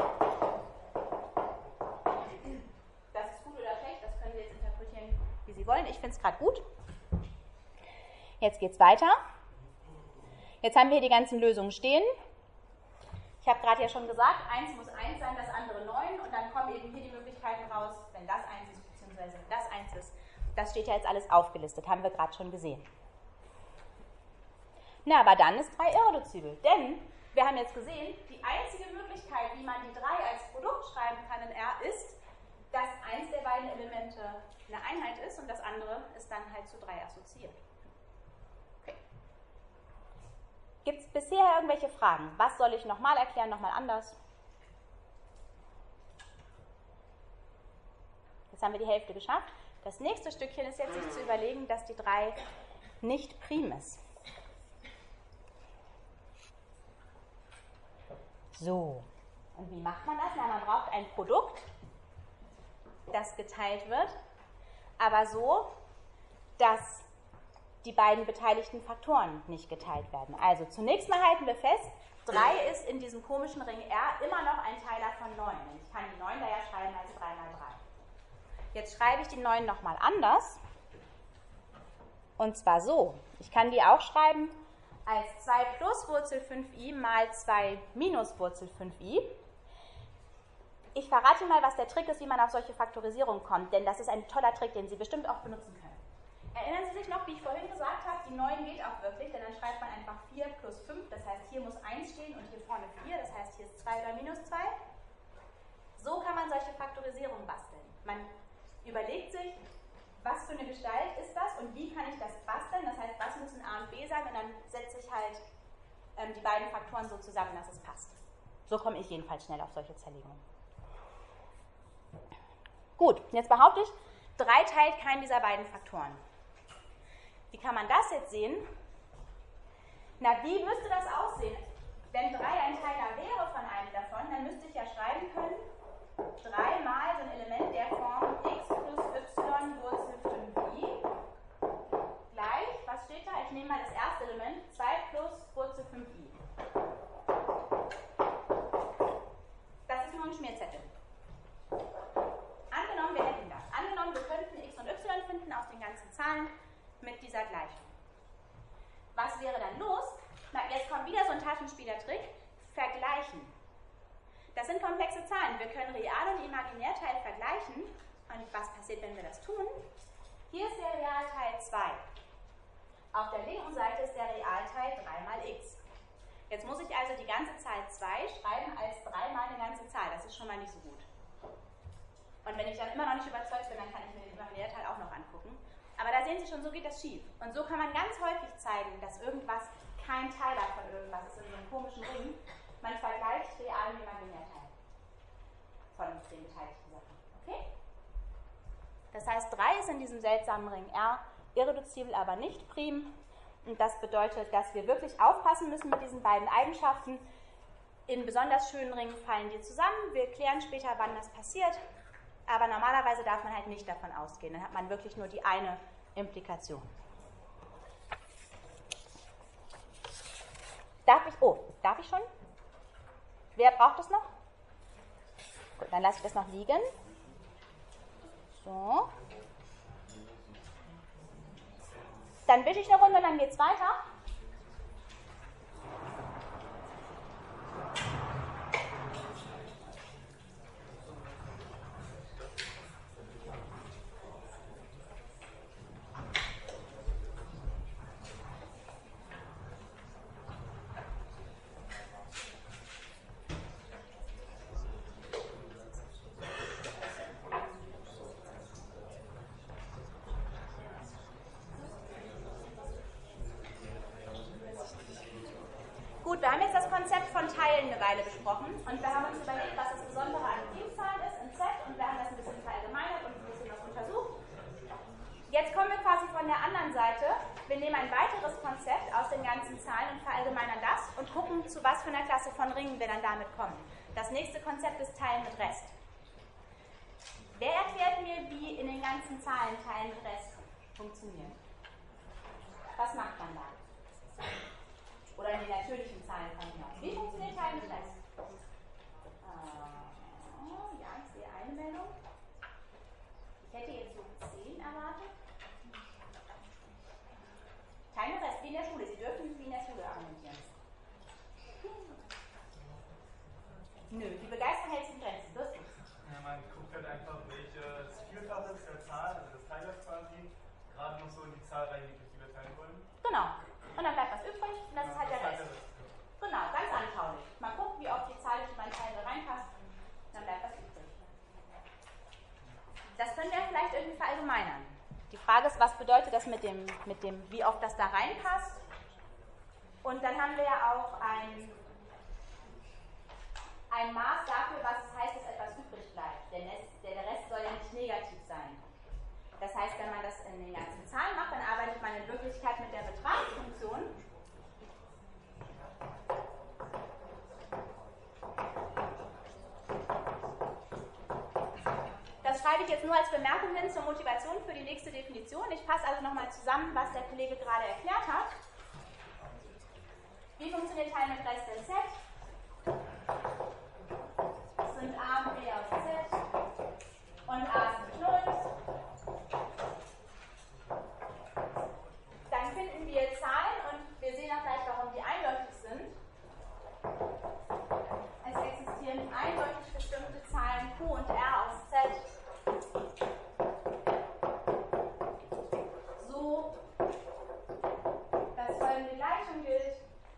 Das ist gut oder schlecht, das können Sie jetzt interpretieren, wie Sie wollen. Ich finde es gerade gut. Jetzt geht es weiter. Jetzt haben wir hier die ganzen Lösungen stehen. Ich habe gerade ja schon gesagt, eins muss eins sein, das andere neun. Und dann kommen eben hier die Möglichkeiten raus, wenn das eins ist, beziehungsweise wenn das eins ist. Das steht ja jetzt alles aufgelistet, haben wir gerade schon gesehen. Na, aber dann ist drei irreduzibel. Denn wir haben jetzt gesehen, die einzige Möglichkeit, wie man die drei als Produkt schreiben kann in R, ist, dass eins der beiden Elemente eine Einheit ist und das andere ist dann halt zu drei assoziiert. Okay. Gibt es bisher irgendwelche Fragen? Was soll ich nochmal erklären, nochmal anders? Jetzt haben wir die Hälfte geschafft. Das nächste Stückchen ist jetzt, sich zu überlegen, dass die drei nicht prim ist. So, und wie macht man das? Na, man braucht ein Produkt, das geteilt wird, aber so, dass die beiden beteiligten Faktoren nicht geteilt werden. Also zunächst mal halten wir fest, drei ist in diesem komischen Ring R immer noch ein Teiler von neun. Ich kann die neun da ja schreiben als drei mal drei. Jetzt schreibe ich die neun nochmal anders. Und zwar so. Ich kann die auch schreiben als zwei plus Wurzel fünf i mal zwei minus Wurzel fünf i. Ich verrate mal, was der Trick ist, wie man auf solche Faktorisierung kommt, denn das ist ein toller Trick, den Sie bestimmt auch benutzen können. Erinnern Sie sich noch, wie ich vorhin gesagt habe, die neun geht auch wirklich, denn dann schreibt man einfach vier plus fünf, das heißt, hier muss eins stehen und hier vorne vier, das heißt, hier ist zwei oder minus zwei. So kann man solche Faktorisierung basteln. Man überlegt sich, was für eine Gestalt ist das und wie kann ich das basteln, das heißt, was müssen A und B sein und dann setze ich halt ähm, die beiden Faktoren so zusammen, dass es passt. So komme ich jedenfalls schnell auf solche Zerlegungen. Gut, jetzt behaupte ich, drei teilt keinen dieser beiden Faktoren. Wie kann man das jetzt sehen? Na, wie müsste das aussehen? Wenn drei ein Teiler wäre von einem davon, dann müsste ich ja schreiben können, drei mal so ein Element der Form x plus y Wurzel fünf i gleich, was steht da? Ich nehme mal das erste Element, zwei plus Wurzel fünf i. Das ist nur ein Schmierzettel. Angenommen, wir hätten das. Angenommen, wir könnten x und y finden aus den ganzen Zahlen mit dieser Gleichung. Was wäre dann los? Na, jetzt kommt wieder so ein Taschenspielertrick. Vergleichen. Das sind komplexe Zahlen. Wir können Real- und Imaginärteil vergleichen. Und was passiert, wenn wir das tun? Hier ist der Realteil zwei. Auf der linken Seite ist der Realteil drei mal x. Jetzt muss ich also die ganze Zahl zwei schreiben als drei mal eine ganze Zahl. Das ist schon mal nicht so gut. Und wenn ich dann immer noch nicht überzeugt bin, dann kann ich mir den Imaginärteil auch noch angucken. Aber da sehen Sie schon, so geht das schief. Und so kann man ganz häufig zeigen, dass irgendwas kein Teiler von irgendwas ist in so einem komischen Ring. Man vergleicht Real- und Imaginärteil von den beteiligten Sachen. Okay? Das heißt, drei ist in diesem seltsamen Ring R irreduzibel, aber nicht prim. Und das bedeutet, dass wir wirklich aufpassen müssen mit diesen beiden Eigenschaften. In besonders schönen Ringen fallen die zusammen. Wir klären später, wann das passiert. Aber normalerweise darf man halt nicht davon ausgehen. Dann hat man wirklich nur die eine Implikation. Darf ich, oh, darf ich schon? Wer braucht es noch? Gut, dann lasse ich das noch liegen. So. Dann wische ich eine Runde und dann geht es weiter. Gut, wir haben jetzt das Konzept von Teilen eine Weile besprochen und wir haben uns überlegt, was das Besondere an Primzahlen ist in Z und wir haben das ein bisschen verallgemeinert und ein bisschen was untersucht. Jetzt kommen wir quasi von der anderen Seite. Wir nehmen ein weiteres Konzept aus den ganzen Zahlen und verallgemeinern das und gucken, zu was für einer Klasse von Ringen wir dann damit kommen. Das nächste Konzept ist Teilen mit Rest. Wer erklärt mir, wie in den ganzen Zahlen Teilen mit Rest funktioniert? Was macht man da? Oder in den natürlichen Zahlen von mir aus. Wie funktioniert Teil mit Rest? Äh, ja, ich sehe eine Meldung. Ich hätte jetzt so zehn erwartet. Teil mit Rest, wie in der Schule. Sie dürfen wie in der Schule argumentieren. Nö, die Begeisterung hält sich in Grenzen. Lustig. Ja, man guckt halt einfach, welches Vielfaches der Zahl, also des Teilers quasi, gerade noch so in die Zahl reingeht, die wir teilen wollen. Genau. Und dann bleibt was übrig und das Ja, ist halt der das Rest. ist halt der Rest. Genau, ganz anschaulich. Mal gucken, wie oft die Zahl durch meinen Teil reinpasst, dann bleibt was übrig. Das können wir vielleicht irgendwie verallgemeinern. Die Frage ist, was bedeutet das mit dem, mit dem, wie oft das da reinpasst? Und dann haben wir ja auch ein, ein Maß dafür, was es heißt, dass etwas übrig bleibt. Denn es, der, der Rest soll ja nicht negativ sein. Das heißt, wenn man das in den ganzen Zahlen macht, dann arbeitet man in Wirklichkeit mit der Betragsfunktion. Das schreibe ich jetzt nur als Bemerkung hin zur Motivation für die nächste Definition. Ich fasse also nochmal zusammen, was der Kollege gerade erklärt hat. Wie funktioniert Teil mit Rest in Z? Das sind A und B aus Z und A sind Null. Dann finden wir Zahlen und wir sehen auch gleich, warum die eindeutig sind. Es existieren eindeutig bestimmte Zahlen Q und R aus Z. So, dass folgende Gleichung gilt.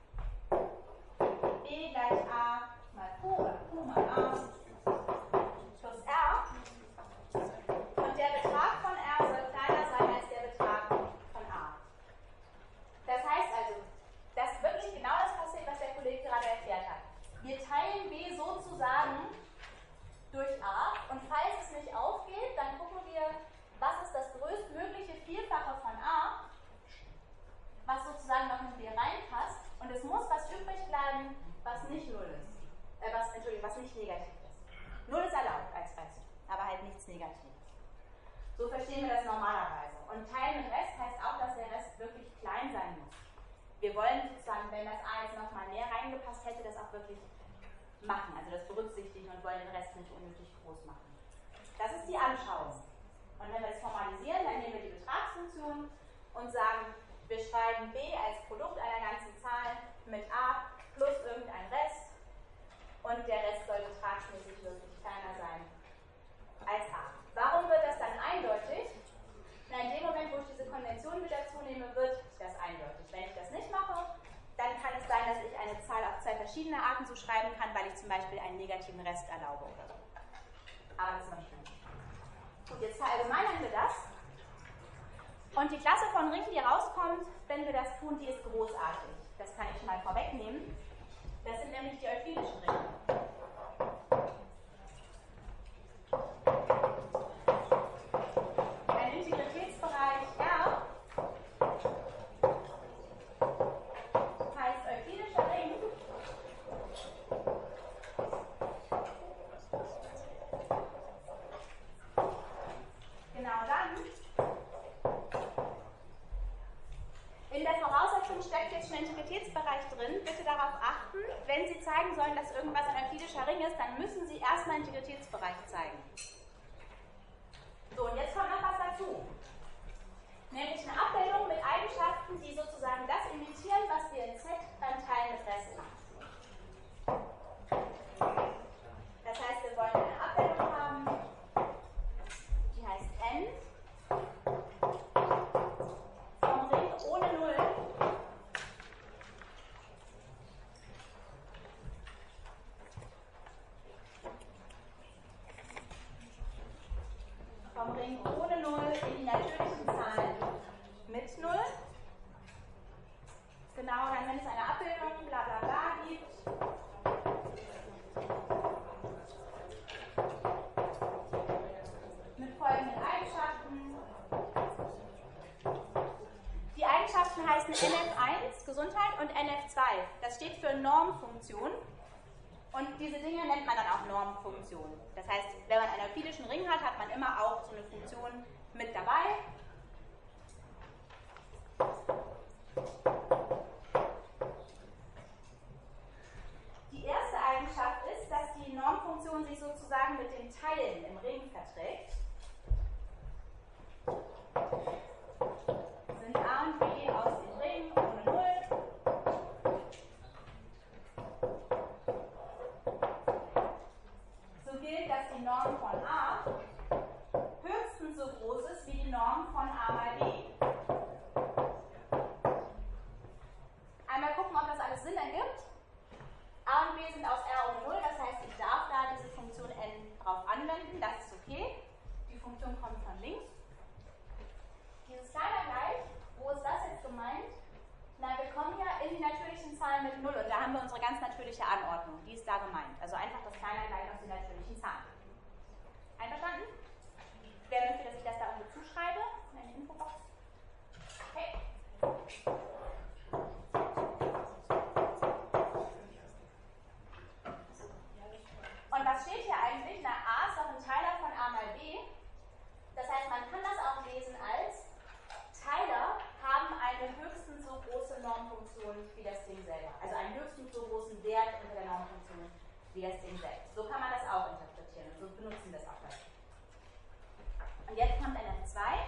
E gleich A mal Q oder Q mal A plus R. Und der Betrag von R soll kleiner sein als der Betrag von A. Das heißt also, dass wirklich genau das passiert, was der Kollege gerade erklärt hat. Wir teilen B sozusagen durch A und falls es nicht aufgeht, dann gucken wir, was ist das größtmögliche Vielfache von A, was sozusagen noch in B reinpasst und es muss was übrig bleiben, was nicht Null ist. Äh, was, Entschuldigung, was nicht negativ ist. Null ist erlaubt als Rest, aber halt nichts Negatives. So verstehen wir das normalerweise. Und Teil mit Rest heißt auch, dass der Rest wirklich klein sein muss. Wir wollen sozusagen, wenn das A jetzt nochmal näher reingepasst hätte, das auch wirklich machen, also das berücksichtigen und wollen den Rest nicht unnötig groß machen. Das ist die Anschauung. Und wenn wir das formalisieren, dann nehmen wir die Betragsfunktion und sagen, wir schreiben B als Produkt einer ganzen Zahl mit A plus irgendein Rest und der Rest soll betragsmäßig wirklich kleiner sein als A. Warum wird das dann eindeutig? Na, in dem Moment, wo ich diese Konvention mit dazu nehme, wird das eindeutig. Wenn ich das nicht mache, dann kann es sein, dass ich eine Zahl auf zwei verschiedene Arten so schreiben kann, weil ich zum Beispiel einen negativen Rest erlaube oder so. Aber das möchte ich nicht. Gut, jetzt verallgemeinern wir das. Und die Klasse von Ringen, die rauskommt, wenn wir das tun, die ist großartig. Das kann ich schon mal vorwegnehmen. Das sind nämlich die euklidischen Ringe. Ein Integritätsbereich R heißt euklidischer Ring. Genau dann. In der Voraussetzung steckt jetzt schon ein Integritätsbereich drin. Bitte darauf achten, wenn Sie zeigen sollen, dass irgendwas ein euklidischer Ring ist, dann müssen Sie erstmal einen Integritätsbereich zeigen. So, und jetzt kommt noch was dazu. Nämlich eine Abbildung mit Eigenschaften, die sozusagen das imitieren, was wir in Z beim Teilen mit Rest machen. Das heißt, wir wollen eine Abbildung haben, die heißt N vom Ring ohne Null. Vom Ring ohne Null in die natürlichen Zahlen mit Null. Genau, dann wenn es eine Abbildung bla bla bla gibt, mit folgenden Eigenschaften. Die Eigenschaften heißen N F eins, Gesundheit, und N F zwei. Das steht für Normfunktion. Und diese Dinge nennt man dann auch Normfunktionen. Das heißt, wenn man einen euklidischen Ring hat, hat man immer auch so eine Funktion mit dabei. Normfunktion sich sozusagen mit den Teilen im Ring verträgt, sind a und b aus dem Ring ohne Null. So gilt, dass die Norm von a höchstens so groß ist wie die Norm von a mal b. Einmal gucken, ob das alles Sinn ergibt. A und b sind aus R ohne Null, das heißt, ich darf da diese Funktion n drauf anwenden, das ist okay. Die Funktion kommt von links. Dieses kleine Gleich, wo ist das jetzt gemeint? Na, wir kommen ja in die natürlichen Zahlen mit null und da haben wir unsere ganz natürliche Anordnung, die ist da gemeint. Also einfach das kleine Gleich aus den natürlichen Zahlen. Einverstanden? Wer möchte, dass ich das da irgendwo zuschreibe? In die Infobox? Okay. Und was steht hier eigentlich? Na, a ist doch ein Teiler von a mal b. Das heißt, man kann das auch lesen als Teiler haben eine höchstens so große Normfunktion wie das Ding selber. Also einen höchstens so großen Wert unter der Normfunktion wie das Ding selbst. So kann man das auch interpretieren und so benutzen wir es auch gleich. Und jetzt kommt N F zwei.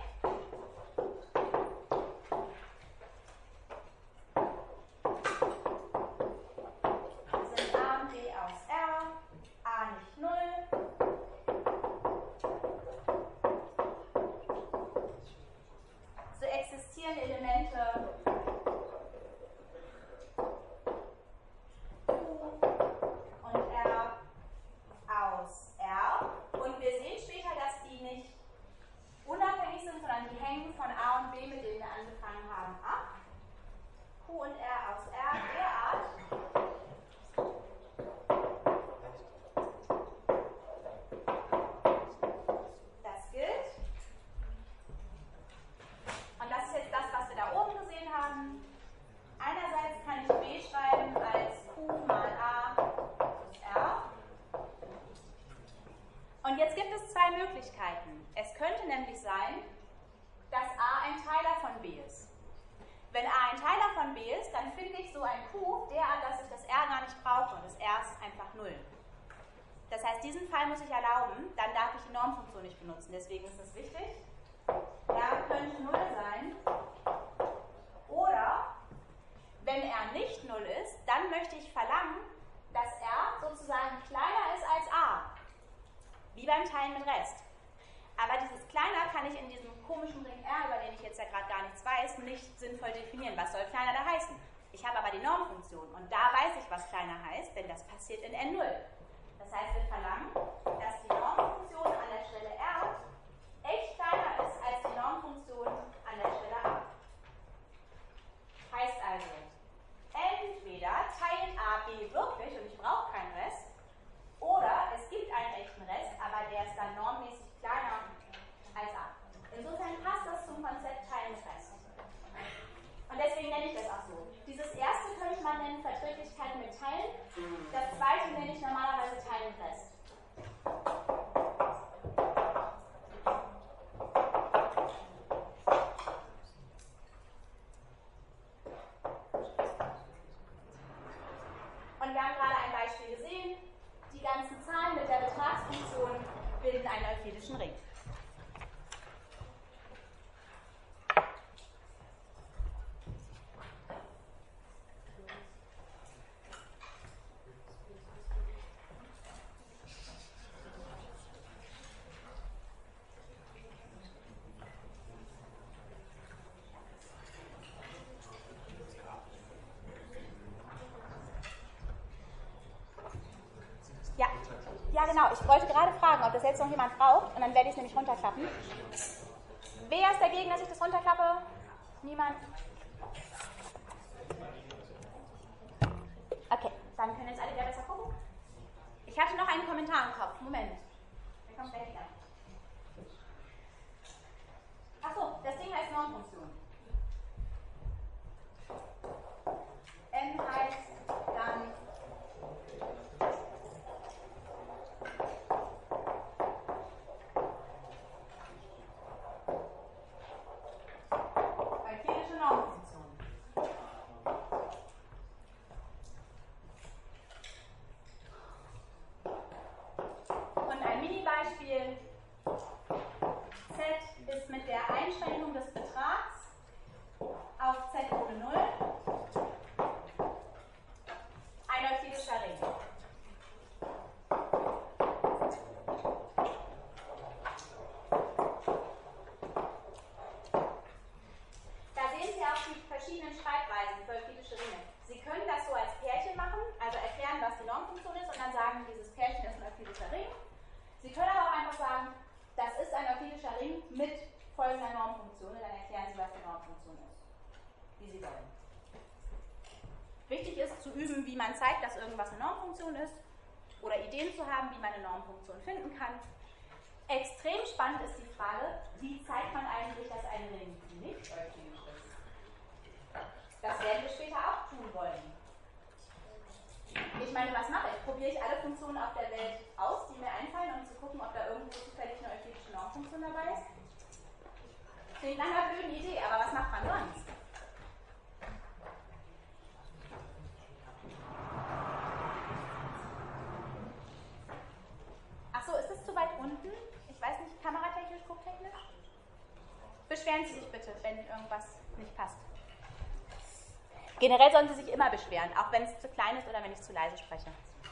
Sind a und b aus R, a nicht null. So existieren Elemente Q und R aus R. Und wir sehen später, dass die nicht unabhängig sind, sondern die hängen von A und B, mit denen wir angefangen haben, ab. Q und R aus R derart, das gilt. Und das ist jetzt das, was wir da oben gesehen haben. Einerseits kann ich B schreiben als Q mal A plus R. Und jetzt gibt es zwei Möglichkeiten. Es könnte nämlich sein, dass A ein Teiler von B ist. Wenn A ein Teiler von B ist, dann finde ich so ein Q derart, dass ich das R gar nicht brauche. Und das R ist einfach null. Das heißt, diesen Fall muss ich erlauben, dann darf ich die Normfunktion nicht benutzen. Deswegen ist das wichtig. R könnte null sein. Oder, wenn R nicht null ist, dann möchte ich verlangen, dass R sozusagen kleiner ist als A. Wie beim Teilen mit Rest. Aber dieses kleiner kann ich in diesem komischen Ring R, über den ich jetzt ja gerade gar nichts weiß, nicht sinnvoll definieren. Was soll kleiner da heißen? Ich habe aber die Normfunktion und da weiß ich, was kleiner heißt, denn das passiert in N null. Das heißt, wir verlangen, dass die Normfunktion an der Stelle R echt kleiner ist als die Normfunktion an der Stelle A. Heißt also, entweder teilt A B wirklich und ich brauche keinen Rest, oder es gibt einen echten Rest, aber der ist dann normmäßig kleiner als A. Insofern passt das zum Konzept Teilen mit Rest. Und deswegen nenne ich das auch so. Dieses erste könnte man nennen Verträglichkeit mit Teilen. Das zweite nenne ich normalerweise Teilen mit Rest. Und wir haben gerade ein Beispiel gesehen. Die ganzen Zahlen mit der Betragsfunktion bilden einen euklidischen Ring. Ja, ja genau. Ich wollte gerade fragen, ob das jetzt noch jemand braucht und dann werde ich es nämlich runterklappen. Wer ist dagegen, dass ich das runterklappe? Niemand? Okay, dann können jetzt alle wieder besser gucken. Ich hatte noch einen Kommentar im Kopf. Moment. Der kommt gleich wieder. Achso, das Ding heißt Normfunktion. N heißt dann euklidische Normfunktion. folgender Normfunktion und dann erklären Sie, was die Normfunktion ist, wie Sie wollen. Wichtig ist zu üben, wie man zeigt, dass irgendwas eine Normfunktion ist oder Ideen zu haben, wie man eine Normfunktion finden kann. Extrem spannend ist die Frage, wie zeigt man eigentlich, dass ein Ring nicht euklinisch ist? Das werden wir später auch tun wollen. Ich meine, was mache ich? Probiere ich alle Funktionen auf der Welt aus, die mir einfallen, um zu gucken, ob da irgendwo zufällig eine euklidische Normfunktion dabei ist? Klingt nach einer blöden Idee, aber was macht man sonst? Achso, ist es zu weit unten? Ich weiß nicht, kameratechnisch, gucktechnisch? Beschweren Sie sich bitte, wenn irgendwas nicht passt. Generell sollen Sie sich immer beschweren, auch wenn es zu klein ist oder wenn ich zu leise spreche.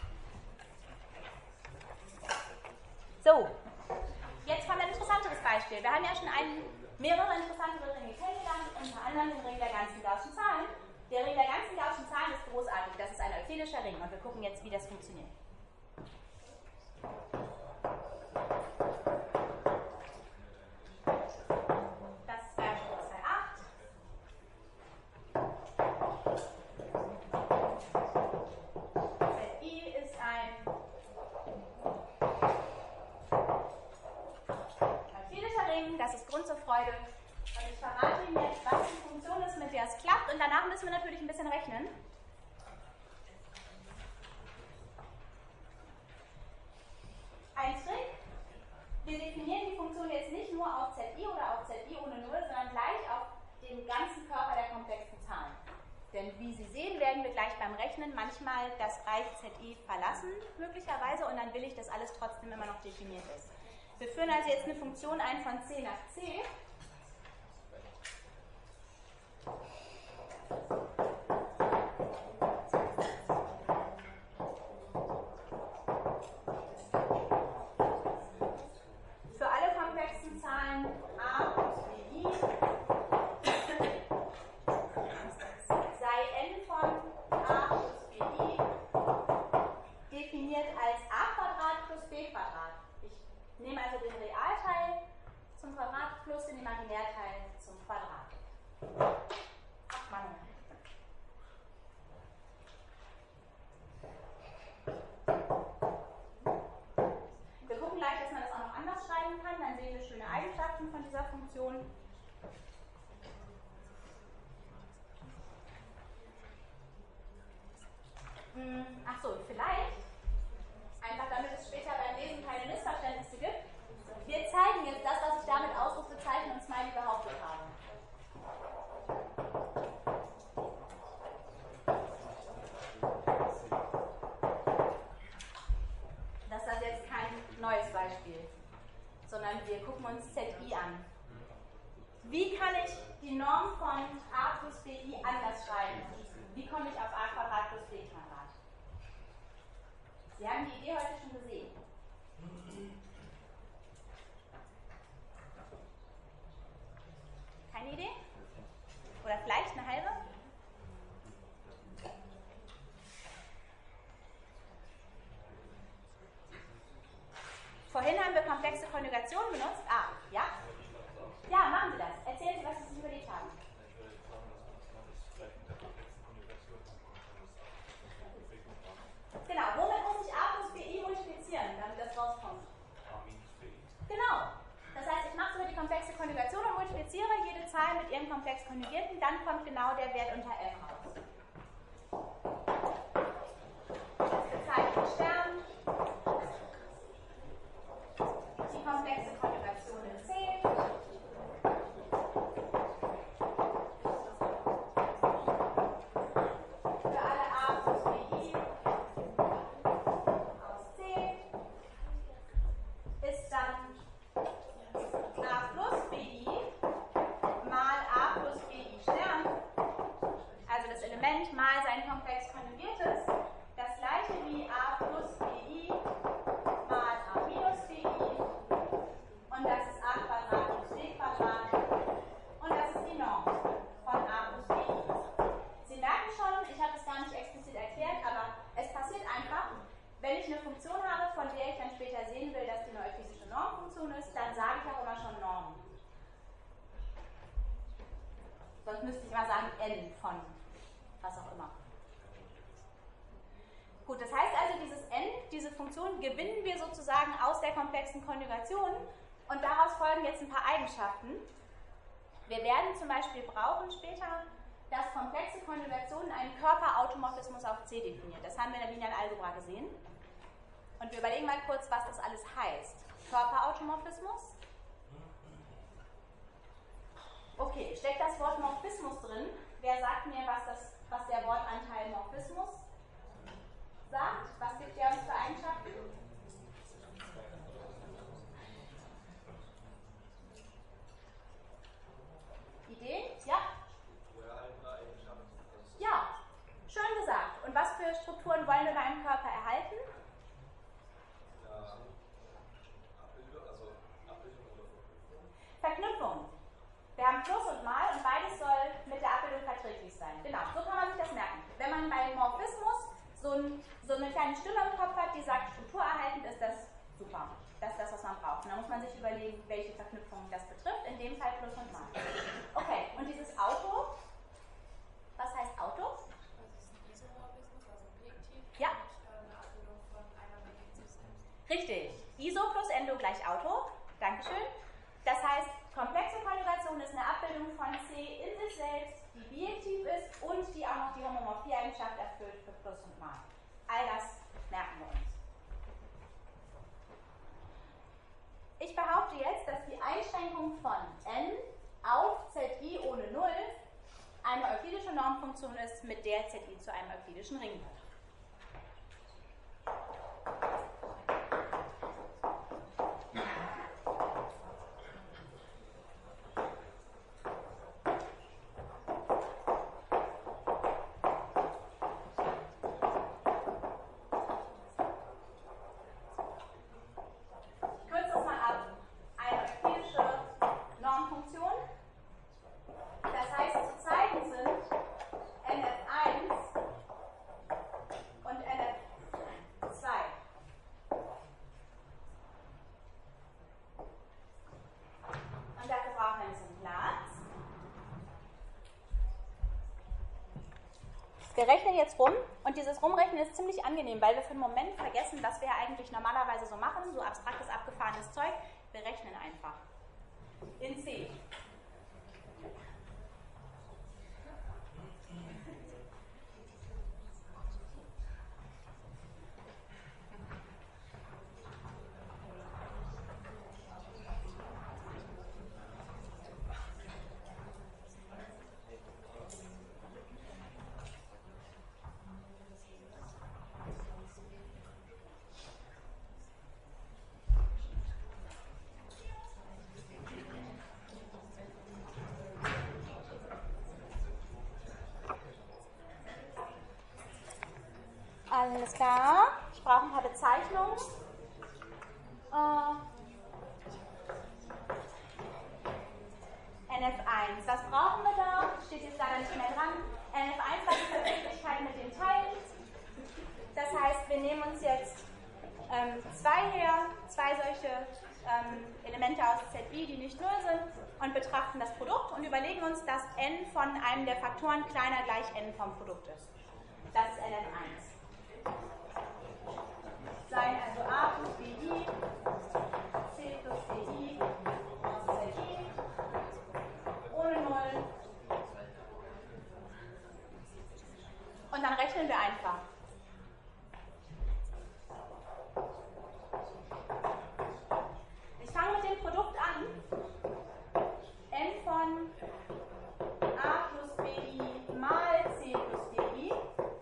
So, jetzt kommt ein interessanteres Beispiel. Wir haben ja schon einen, mehrere interessantere Ringe kennengelernt, unter anderem den Ring der ganzen Gaußschen Zahlen. Der Ring der ganzen Gaußschen Zahlen ist großartig, das ist ein euklidischer Ring und wir gucken jetzt, wie das funktioniert. Das ist drei Punkt zwei acht. Z I ist ein euklidischer Ring, das ist Grund zur Freude. Und ich verrate Ihnen jetzt, was die Funktion ist, mit der es klappt. Und danach müssen wir natürlich ein bisschen rechnen. Ein Trick. Wir definieren die Funktion jetzt nicht nur auf Z I oder auf Z I ohne Null, sondern gleich auf den ganzen Körper der komplexen Zahlen. Denn wie Sie sehen, werden wir gleich beim Rechnen manchmal das Reich Z I verlassen, möglicherweise, und dann will ich, dass alles trotzdem immer noch definiert ist. Wir führen also jetzt eine Funktion ein von C nach C. Für alle komplexen Zahlen a plus bi sei n von a plus bi definiert als a Quadrat plus b Quadrat. Ich nehme also den Realteil zum Quadrat plus den Imaginärteil zum Quadrat. Ach Mann. Wir gucken gleich, dass man das auch noch anders schreiben kann, dann sehen wir schöne Eigenschaften von dieser Funktion. Achso, vielleicht, einfach damit es später beim Lesen keine Missverständnisse gibt, wir zeigen jetzt das, was ich damit Ausrufezeichen und Smiley behauptet habe. Das ist jetzt kein neues Beispiel, sondern wir gucken uns Z I an. Wie kann ich die Norm von a plus bi anders schreiben? Wie komme ich auf a Quadrat plus b Quadrat? Sie haben die Idee heute schon gesehen. Keine Idee? Oder vielleicht eine halbe? Vorhin haben wir komplexe Konjugationen benutzt. Ah, ja? Ja, machen Sie das. Erzählen Sie, was Sie sich überlegt haben. Genau, womit muss ich a plus bi multiplizieren, damit das rauskommt? Genau. Das heißt, ich mache über die komplexe Konjugation und multipliziere jede Zahl mit ihrem komplex konjugierten, dann kommt genau der Wert unter m raus. Das bezeichnet Stern. Die komplexe Konjugation in C. Für alle a plus bi aus C ist dann a plus bi mal a plus bi Stern, also das Element mal sein komplex konjugiertes, das gleiche wie a plus bi mal a minus bi, und das ist a Quadrat plus b Quadrat, und das ist die Norm von a plus bi. Sie merken schon, ich habe es gar nicht explizit erklärt, aber es passiert einfach, wenn ich eine Funktion habe, von der ich dann später sehen will, dass die eine euklidische Normfunktion ist, dann sage ich auch immer schon Norm. sonst müsste ich immer sagen n von was auch immer. Gut, das heißt also, dieses n, diese Funktion gewinnen wir sozusagen aus der komplexen Konjugation und daraus folgen jetzt ein paar Eigenschaften. Wir werden zum Beispiel brauchen später, dass komplexe Konjugationen einen Körperautomorphismus auf C definieren. Das haben wir in der linearen Algebra gesehen. Und wir überlegen mal kurz, was das alles heißt. Körperautomorphismus. Okay, steckt das Wort Morphismus drin? Wer sagt mir, was, das, was der Wortanteil Morphismus sagt? Was gibt der uns für Eigenschaften? Ideen? Ja? Ja, schön gesagt. Und was für Strukturen wollen wir bei einem Körper erhalten? Verknüpfung. Wir haben Plus und Mal und beides soll mit der Abbildung verträglich sein. Genau, so kann man sich das merken. Wenn man bei Morphismus so, ein, so eine kleine Stimme im Kopf hat, die sagt, strukturerhaltend, ist das super. Das ist das, was man braucht. Und da muss man sich überlegen, welche Verknüpfung das betrifft. In dem Fall Plus und Mal. Okay, und dieses Auto, was heißt Auto? Ja. Richtig. Iso plus Endo gleich Auto. Dankeschön. Das heißt, komplexe Konjugation ist eine Abbildung von C in sich selbst, die bijektiv ist und die auch noch die Homomorphie-Eigenschaft erfüllt für Plus und Mal. All das merken wir uns. Ich behaupte jetzt, dass die Einschränkung von n auf Zi ohne Null eine euklidische Normfunktion ist, mit der Zi zu einem euklidischen Ring wird. Wir rechnen jetzt rum und dieses Rumrechnen ist ziemlich angenehm, weil wir für einen Moment vergessen, was wir ja eigentlich normalerweise so machen, so abstraktes, abgefahrenes Zeug. Wir rechnen einfach. In C. Alles klar. Ich brauche ein paar Bezeichnungen. Äh, N F eins. Was brauchen wir da? Steht jetzt leider nicht mehr dran. N F eins war die Verbindlichkeit mit den Teilen. Das heißt, wir nehmen uns jetzt ähm, zwei her, zwei solche ähm, Elemente aus Zi, die nicht null sind, und betrachten das Produkt und überlegen uns, dass n von einem der Faktoren kleiner gleich n vom Produkt ist. Das ist N F eins. Sein also a plus bi, c plus di aus Zi, ohne Null. Und dann rechnen wir einfach. Ich fange mit dem Produkt an. N von a plus bi mal c plus di.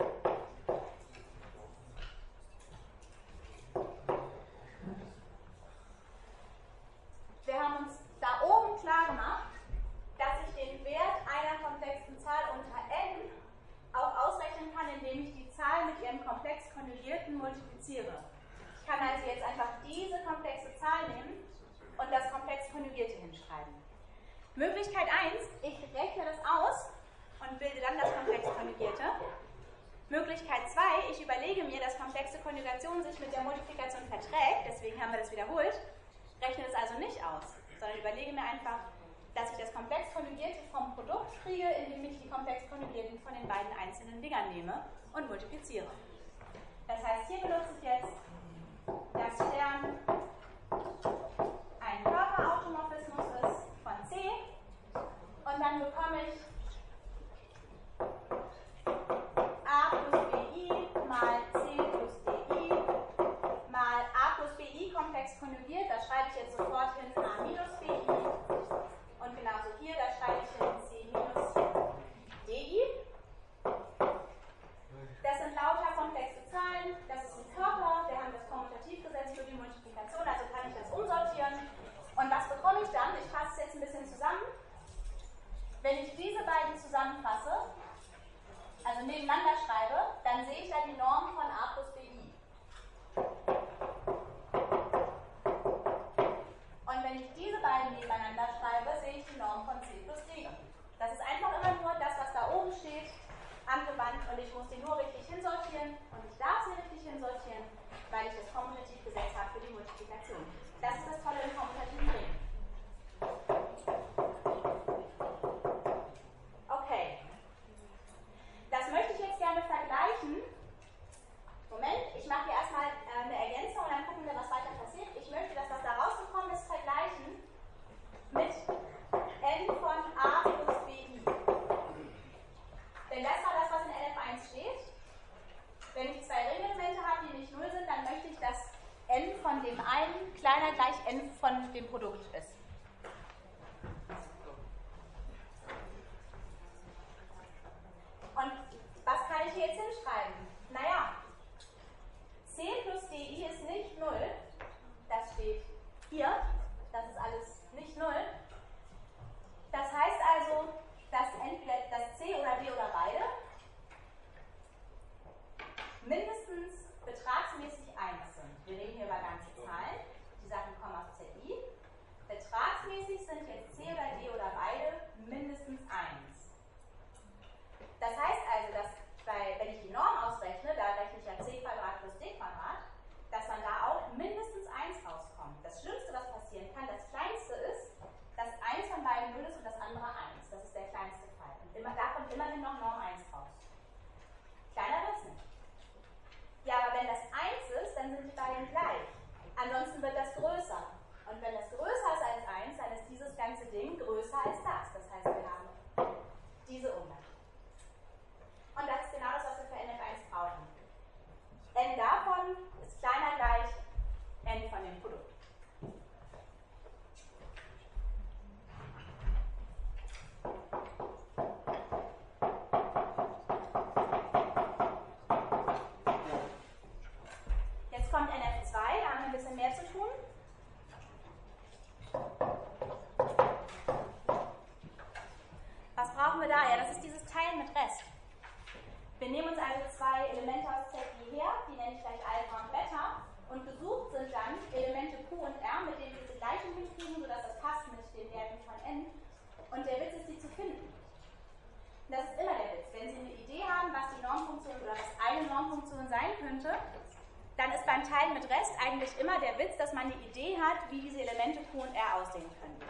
Wir haben uns da oben klar gemacht, dass ich den Wert einer komplexen Zahl unter n auch ausrechnen kann, indem ich die Zahl mit ihrem komplex konjugierten multipliziere. Ich kann also jetzt einfach diese komplexe Zahl nehmen und das komplex konjugierte hinschreiben. Möglichkeit eins, ich rechne das aus und bilde dann das komplex konjugierte. Möglichkeit zwei, ich überlege mir, dass komplexe Konjugation sich mit der Multiplikation verträgt, deswegen haben wir das wiederholt. Rechne es also nicht aus, sondern überlege mir einfach, dass ich das komplex konjugierte vom vom Produkt kriege, indem ich die komplex konjugierten von den beiden einzelnen Dingern nehme und multipliziere. Das heißt, hier benutze ich jetzt das Stern ein Körperautomorphismus ist von C und dann bekomme ich A plus Bi mal C plus Di mal A plus Bi komplex konjugiert, da schreibe ich jetzt sofort hin A minus Bi und genauso hier, da schreibe ich hin C minus Di. Das sind lauter komplexe Zahlen, das ist ein Körper, wir haben das Kommutativgesetz für die Multiplikation, also kann ich das umsortieren. Und was bekomme ich dann? Ich fasse es jetzt ein bisschen zusammen. Wenn ich diese beiden zusammenfasse, also nebeneinander schreibe, dann sehe ich ja die Norm von A plus Bi. Und wenn ich diese beiden nebeneinander schreibe, sehe ich die Norm von C plus D. Das ist einfach immer nur das, was da oben steht, angewandt und ich muss die nur richtig hinsortieren und ich darf sie richtig hinsortieren, weil ich das Kommutativgesetz habe für die Multiplikation. Das ist das Tolle im kommutativen Ring. Okay. Das möchte ich jetzt gerne vergleichen. Moment, ich mache hier erstmal äh, eine Ergänzung und dann gucken wir, was weiter passiert. Ich möchte, dass was da rausgekommen ist, vergleichen mit n von A plus Bi. Denn das war das, was in N F eins steht. Wenn ich zwei Ringelemente habe, die nicht null sind, dann möchte ich, dass n von dem einen kleiner gleich n von dem Produkt ist. Und was kann ich hier jetzt hinschreiben? Naja, C plus Di ist nicht null. Das steht hier. Das ist alles nicht null. Das heißt also, dass entweder das C oder D oder beide mindestens betragsmäßig eins sind. Wir reden hier über ganze Zahlen, die Sachen kommen aus Z I. Betragsmäßig sind jetzt C oder D oder beide mindestens eins. Das heißt also, dass bei, wenn ich die Norm ausrechne, da rechne ich ja C Quadrat plus D Quadrat, dass man da auch mindestens eins rauskommt. Das Schlimmste, was passieren kann, das Kleinste ist, dass eins von beiden null ist und das andere eins. Das ist der kleinste Fall. Und immer, da kommt immerhin noch Norm eins raus. Kleiner wird es nicht. Ja, aber wenn das eins ist, dann sind die beiden gleich. Ansonsten wird das größer. Und wenn das größer ist als eins, dann ist dieses ganze Ding größer als das. Das heißt, wir haben diese Umwelt. Und das ist genau das, was wir für N F eins brauchen. N davon ist kleiner gleich N von dem Produkt. Jetzt kommt N F zwei, da haben wir ein bisschen mehr zu tun. Was brauchen wir da? Ja, das ist dieses Teilen mit Rest. Wir nehmen uns also zwei Elemente aus Z I her, die nenne ich gleich Alpha und Beta, und gesucht sind dann Elemente Q und R, mit denen wir diese Gleichung hinkriegen, sodass das passt mit den Werten von N. Und der Witz ist, sie zu finden. Und das ist immer der Witz. Wenn Sie eine Idee haben, was die Normfunktion oder was eine Normfunktion sein könnte, dann ist beim Teilen mit Rest eigentlich immer der Witz, dass man eine Idee hat, wie diese Elemente Q und R aussehen können.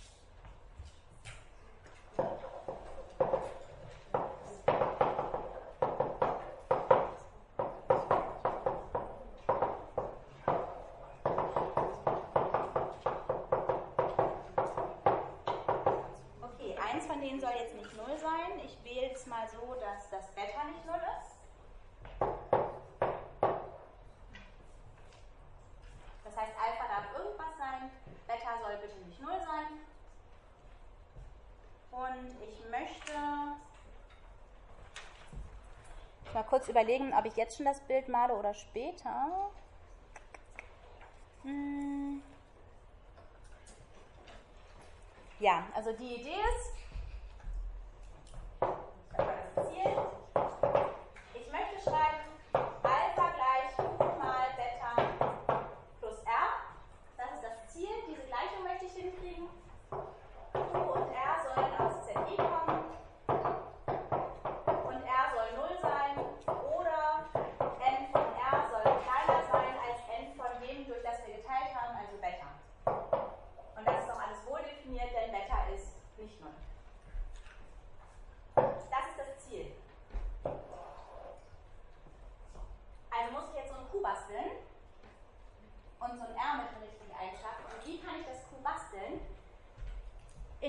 Okay, eins von denen soll jetzt nicht null sein. Ich wähle es mal so, dass das Beta nicht null ist. Das heißt, Alpha darf irgendwas sein, Beta soll bitte nicht null sein. Und ich möchte mal kurz überlegen, ob ich jetzt schon das Bild male oder später. Hm. Ja, also die Idee ist, das war das Ziel, ich möchte schreiben, Alpha gleich Q mal Beta plus R. Das ist das Ziel, diese Gleichung möchte ich hinkriegen. Q und R sollen aus Z I kommen und R soll null sein oder N von R soll kleiner sein als N von dem, durch das wir geteilt haben, also Beta. Und das ist auch alles wohl definiert, denn Beta ist nicht null.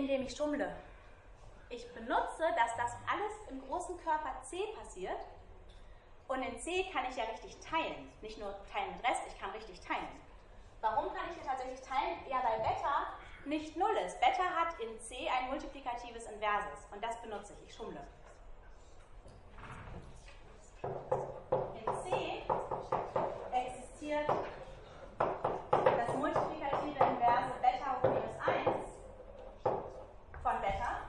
indem ich schummle. Ich benutze, dass das alles im großen Körper C passiert. Und in C kann ich ja richtig teilen. Nicht nur teilen mit Rest, ich kann richtig teilen. Warum kann ich hier tatsächlich teilen? Ja, weil Beta nicht null ist. Beta hat in C ein multiplikatives Inverses. Und das benutze ich. Ich schummle. In C existiert das multiplikative Inverse Beta hoch minus eins von Beta.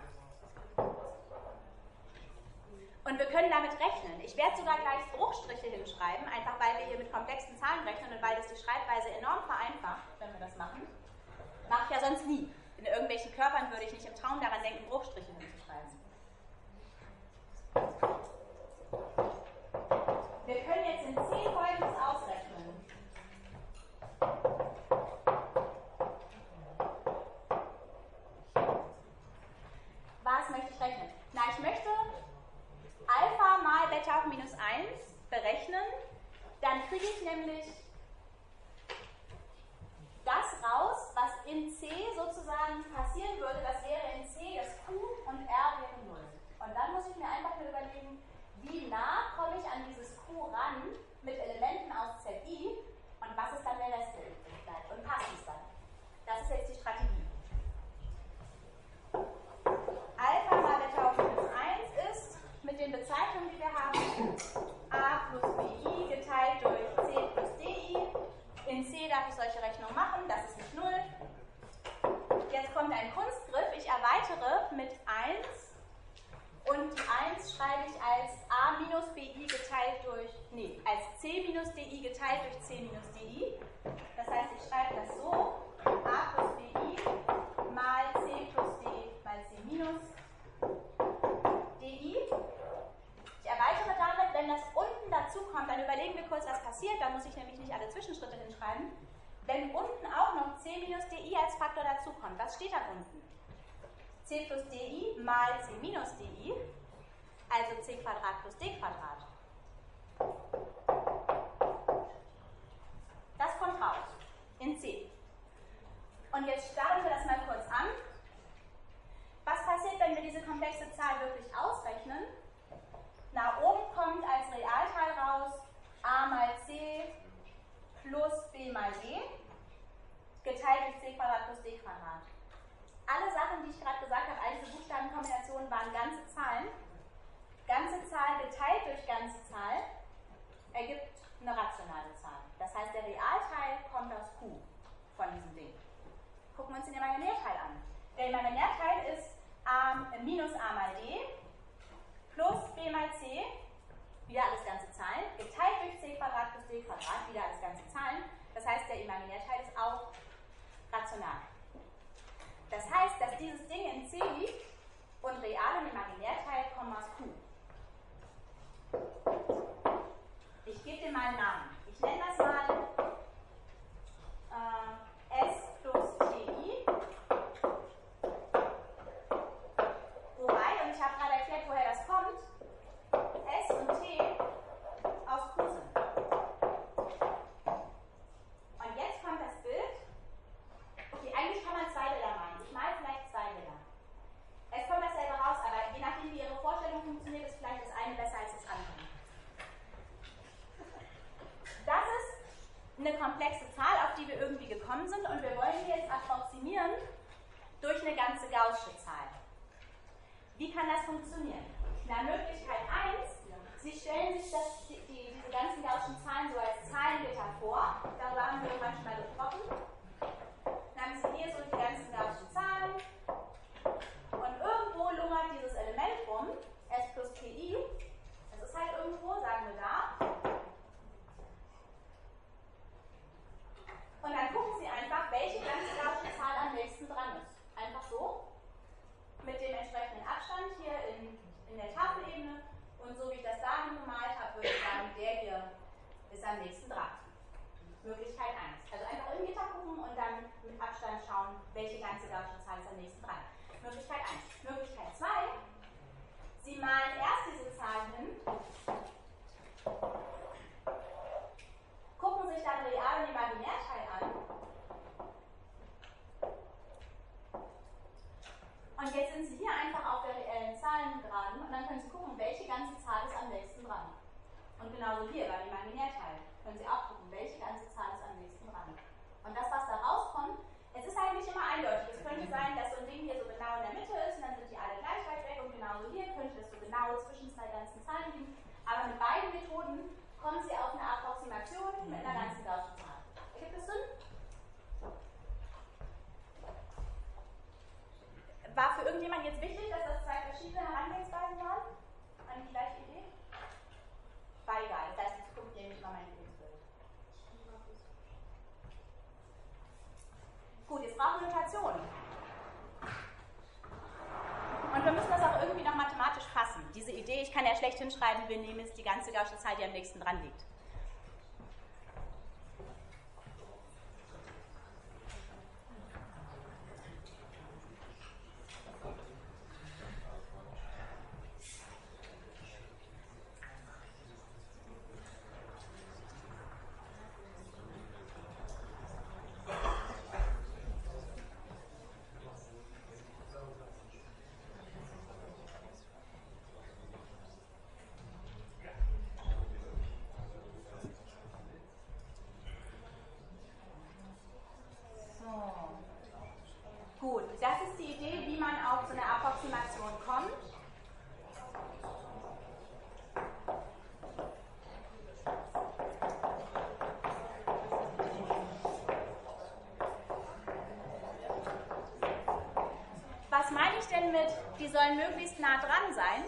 Und wir können damit rechnen. Ich werde sogar gleich Bruchstriche hinschreiben, einfach weil wir hier mit komplexen Zahlen rechnen und weil das die Schreibweise enorm vereinfacht, wenn wir das machen. Mache ich ja sonst nie. In irgendwelchen Körpern würde ich nicht im Traum daran denken, Bruchstriche hinzuschreiben. Wir können jetzt in C Folgendes ausrechnen. Was möchte ich rechnen? Na, ich möchte Alpha mal Beta hoch minus eins berechnen. Dann kriege ich nämlich das raus, was in C sozusagen passieren würde. Das wäre in C das Q und R wäre null. Und dann muss ich mir einfach nur überlegen, wie nah komme ich an dieses Q ran mit Elementen aus Z I und was ist dann der Rest, der übrig bleibt und passt es dann. Das ist jetzt die Strategie. Alpha mal Beta hoch minus eins ist mit den Bezeichnungen, die wir haben, A plus B I geteilt durch C plus D I. In C darf ich solche Rechnungen machen, das ist nicht null. Jetzt kommt ein Kunstgriff, ich erweitere mit eins und die eins schreibe ich als A minus B I geteilt durch, nee, als C minus D I geteilt durch C minus D I. Das heißt, ich schreibe das so, A plus B I mal C plus D mal C minus D I. Ich erweitere damit, wenn das unten dazu kommt, dann überlegen wir kurz, was passiert, da muss ich nämlich nicht alle Zwischenschritte hinschreiben. Wenn unten auch noch C minus D I als Faktor dazukommt, was steht dann unten? C plus D I mal C minus D I, also C Quadrat plus D Quadrat. Das kommt raus, in C. Und jetzt starren wir das mal kurz an. Was passiert, wenn wir diese komplexe Zahl wirklich ausrechnen? Nach oben kommt als Realteil raus A mal C plus B mal D geteilt durch C Quadrat plus D Quadrat. Alle Sachen, die ich gerade gesagt habe, all diese Buchstabenkombinationen waren ganze Zahlen. Ganze Zahl geteilt durch ganze Zahl ergibt eine rationale Zahl. Das heißt, der Realteil kommt aus Q von diesem Ding. Gucken wir uns den Imaginärteil an. Der Imaginärteil ist A, minus A mal D plus B mal C, wieder alles ganze Zahlen, geteilt durch C Quadrat plus D Quadrat, wieder alles ganze Zahlen. Das heißt, der Imaginärteil ist auch rational. Das heißt, dass dieses Ding in C liegt und real und Imaginärteil kommen aus Q. Ich gebe dem mal einen Namen. Ich nenne das mal äh, S plus T I. Wobei, und ich habe gerade erklärt, woher das kommt, S und T aus Q sind. Und jetzt kommt das Bild. Okay, eigentlich kann man zwei Bilder malen. Ich male vielleicht zwei Bilder. Es kommt dasselbe raus, aber je nachdem, wie Ihre Vorstellung funktioniert, ist vielleicht das eine besser als das andere. Das ist eine komplexe Zahl, auf die wir irgendwie gekommen sind, und wir wollen die jetzt approximieren durch eine ganze gaußsche Zahl. Wie kann das funktionieren? Na, Möglichkeit eins, Sie stellen sich das, die, die, diese ganzen gaußschen Zahlen so als Zahlengitter vor. Darüber haben wir manchmal gesprochen. Dann haben Sie hier so die ganzen gaußschen Zahlen. Und irgendwo lungert dieses Element rum, S plus T I. Das ist halt irgendwo, sagen wir da. Und dann gucken Sie einfach, welche ganze gaußsche Zahl am nächsten dran ist. Einfach so. Mit dem entsprechenden Abstand hier in, in der Tafelebene. Und so wie ich das da gemalt habe, würde ich sagen, der hier ist am nächsten dran. Möglichkeit eins. Also einfach im Gitter gucken und dann mit Abstand schauen, welche ganze gaußsche Zahl ist am nächsten dran. Möglichkeit eins. Möglichkeit zwei. Sie malen erst diese Zahl hin ganze Zahl ist am nächsten dran. Und genauso hier beim Imaginärteil können Sie auch gucken, welche ganze Zahl ist am nächsten dran. Und das, was da rauskommt, es ist halt nicht immer eindeutig. Es könnte sein, dass so ein Ding hier so genau in der Mitte ist und dann sind die alle gleich weit weg und genauso hier könnte das so genau zwischen zwei ganzen Zahlen liegen. Aber mit beiden Methoden kommen Sie auf eine Approximation mit einer ganzen gaußschen Zahl. Ergibt das Sinn? War für irgendjemand jetzt wichtig, dass das zwei verschiedene Herangehensweisen waren? An die gleiche Idee? War egal. Das heißt, in Zukunft nehme ich immer mein Lieblingsbild. Gut, jetzt brauchen wir Notation. Und wir müssen das auch irgendwie noch mathematisch fassen. Diese Idee, ich kann ja schlecht hinschreiben, wir nehmen jetzt die ganze gaußsche Zahl, die am nächsten dran liegt. Gut, das ist die Idee, wie man auf so eine Approximation kommt. Was meine ich denn mit, die sollen möglichst nah dran sein?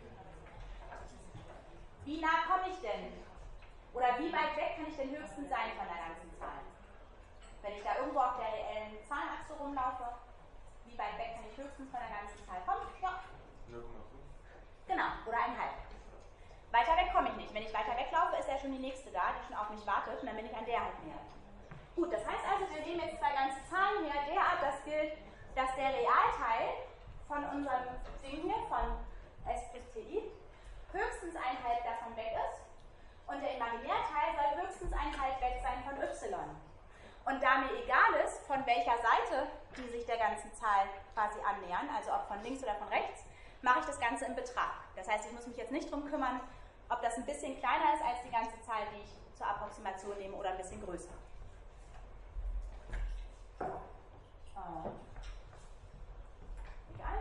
Wie nah komme ich denn? Oder wie weit weg kann ich denn höchstens sein von der ganzen Zahl? Wenn ich da irgendwo auf der reellen Zahlenachse rumlaufe, wie weit weg kann ich höchstens von der ganzen Zahl kommen? Ja. null Komma fünf. Genau, oder ein halb. Weiter weg komme ich nicht. Wenn ich weiter weglaufe, ist ja schon die nächste da, die schon auf mich wartet, und dann bin ich an der halt näher. Gut, das heißt also, wir nehmen jetzt zwei ganze Zahlen her, derart, das gilt, dass der Realteil von unserem Ding hier, von S plus Ti, höchstens ein halb davon weg ist, und der Imaginärteil soll höchstens ein halb weg sein von y. Und da mir egal ist, von welcher Seite die sich der ganzen Zahl quasi annähern, also ob von links oder von rechts, mache ich das Ganze im Betrag. Das heißt, ich muss mich jetzt nicht darum kümmern, ob das ein bisschen kleiner ist als die ganze Zahl, die ich zur Approximation nehme, oder ein bisschen größer. Äh, egal.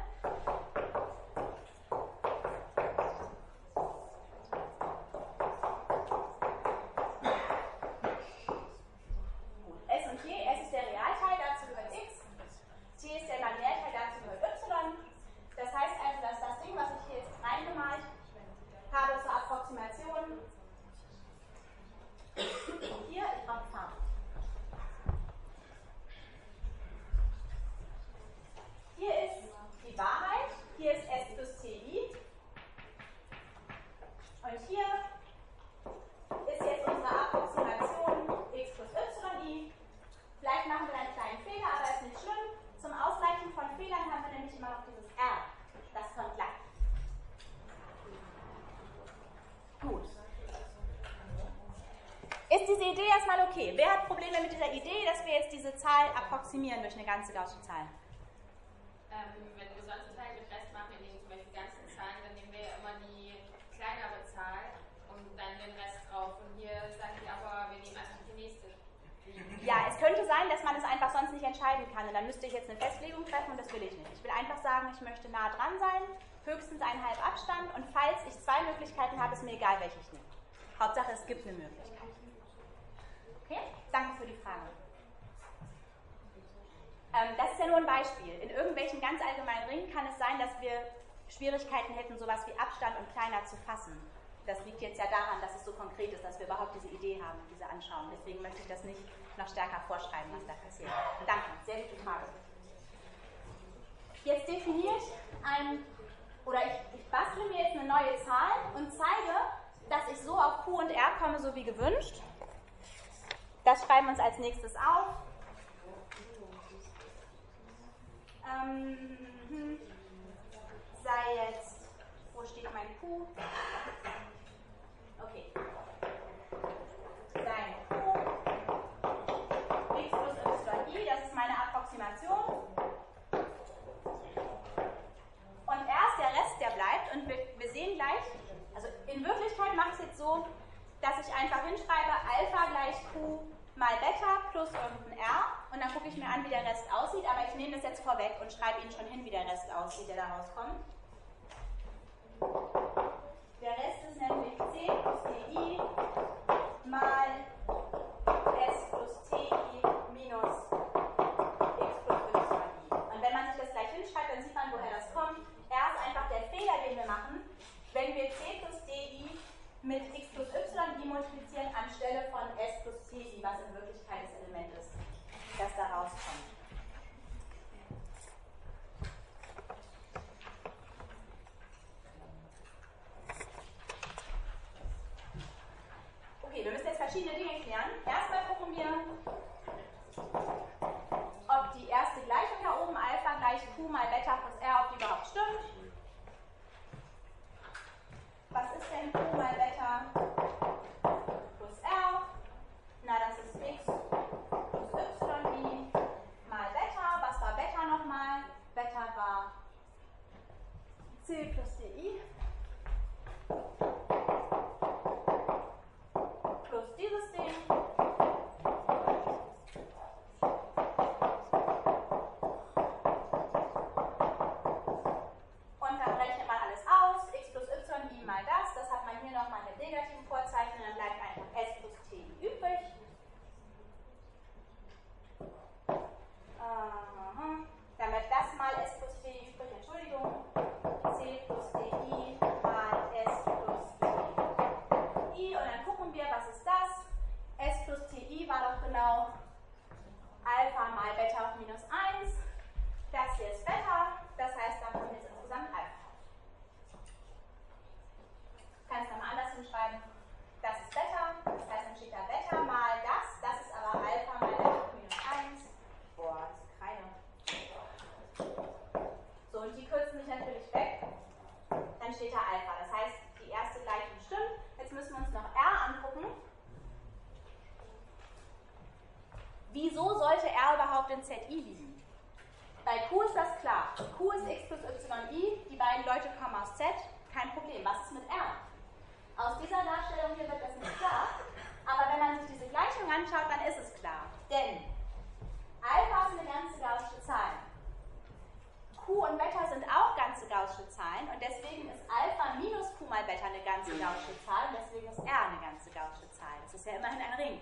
Das heißt also, dass das Ding, was ich hier jetzt reingemalt habe zur Approximation, hier, ich brauche Farbe. Hier ist die Wahrheit, hier ist S plus Ti und hier ist jetzt unsere Approximation x plus yi. Vielleicht machen wir einen kleinen Fehler, aber ist nicht schlimm. Zum Ausgleichen von Fehlern haben wir nämlich immer noch dieses R. Das kommt gleich. Gut. Ist diese Idee erstmal okay? Wer hat Probleme mit dieser Idee, dass wir jetzt diese Zahl approximieren durch eine ganze gaußsche Zahl? Ähm, wenn wir sonst einen Teil mit Rest machen, indem zum Beispiel ganzen Zahlen, dann nehmen wir ja immer die kleinere Zahl und dann den Rest drauf. Und hier sagen die aber, wir nehmen einfach die nächste. Ja, es könnte sein, dass man es einfach sonst nicht entscheiden kann. Und dann müsste ich jetzt eine Festlegung treffen und das will ich nicht. Ich will einfach sagen, ich möchte nah dran sein, höchstens eineinhalb Abstand, und falls ich zwei Möglichkeiten habe, ist mir egal, welche ich nehme. Hauptsache, es gibt eine Möglichkeit. Okay? Danke für die Frage. Ähm, das ist ja nur ein Beispiel. In irgendwelchen ganz allgemeinen Ringen kann es sein, dass wir Schwierigkeiten hätten, sowas wie Abstand und kleiner zu fassen. Das liegt jetzt ja daran, dass es so konkret ist, dass wir überhaupt diese Idee haben, diese Anschauung. Deswegen möchte ich das nicht noch stärker vorschreiben, was da passiert. Danke, sehr gute Frage. Jetzt definiere ich ein, oder ich, ich bastle mir jetzt eine neue Zahl und zeige, dass ich so auf Q und R komme, so wie gewünscht. Das schreiben wir uns als nächstes auf. Ähm, sei jetzt, wo steht mein Q? Okay. Sein Q, x plus yi, das ist meine Approximation. Und R ist der Rest, der bleibt. Und wir, wir sehen gleich, so, dass ich einfach hinschreibe, Alpha gleich Q mal Beta plus irgendein R und dann gucke ich mir an, wie der Rest aussieht, aber ich nehme das jetzt vorweg und schreibe Ihnen schon hin, wie der Rest aussieht, der da rauskommt. Der Rest ist nämlich C plus Di mal S plus Ti minus x plus y. Und wenn man sich das gleich hinschreibt, dann sieht man, woher das kommt. R ist einfach der Fehler, den wir machen, wenn wir C plus Di mit x plus y multiplizieren anstelle von S plus Ti, was in Wirklichkeit das Element ist, das da rauskommt. Okay, wir müssen jetzt verschiedene Dinge klären. Erstmal gucken wir, ob die erste Gleichung da oben, Alpha gleich Q mal Beta plus R, ob die überhaupt stimmt. Was ist denn Q mal Beta plus R? Na, das ist x plus y mal Beta. Was war Beta nochmal? Beta war C plus Di plus dieses Ding. Und dann rechnet man alles aus. X plus y mal das. Das hat man hier nochmal mit negativen Vorzeichen. Dann bleibt einfach S plus T übrig. Aha. Dann bleibt das mal S plus T übrig. Entschuldigung. C plus Di mal S plus Ti. Und dann gucken wir, was ist das? S plus Ti war doch genau Alpha mal Beta auf minus eins. Das hier ist Beta. Das heißt, dann kommt jetzt insgesamt Alpha. Ich kann es nochmal anders hinschreiben. Das ist Beta. Das heißt, dann steht da Beta mal das. Das ist aber Alpha mal Beta auf minus eins. Boah, das ist keine. So, und die kürzen sich natürlich weg. Dann steht da Alpha. Das heißt, die erste Gleichung stimmt. Jetzt müssen wir uns noch R angucken. Wieso sollte R überhaupt in Z I liegen? Bei Q ist das klar. Q ist x plus yi, die beiden Leute kommen aus Z, kein Problem. Was ist mit R? Aus dieser Darstellung hier wird das nicht klar, aber wenn man sich diese Gleichung anschaut, dann ist es klar. Denn Alpha ist eine ganze gaußsche Zahl. Q und Beta sind auch ganze gaußsche Zahlen und deswegen ist Alpha minus Q mal Beta eine ganze gaußsche Zahl und deswegen ist R eine ganze gaußsche Zahl. Das ist ja immerhin ein Ring.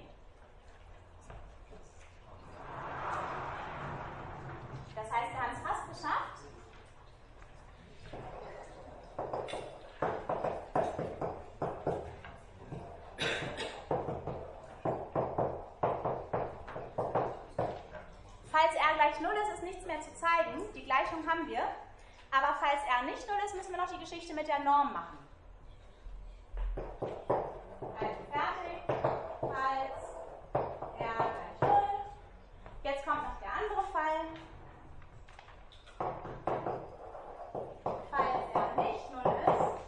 Das heißt, wir haben es fast geschafft. Falls R gleich null ist, ist nichts mehr zu zeigen. Die Gleichung haben wir. Aber falls R nicht null ist, müssen wir noch die Geschichte mit der Norm machen. Also fertig. Falls R gleich null. Jetzt kommt noch der andere Fall. Falls R nicht null ist,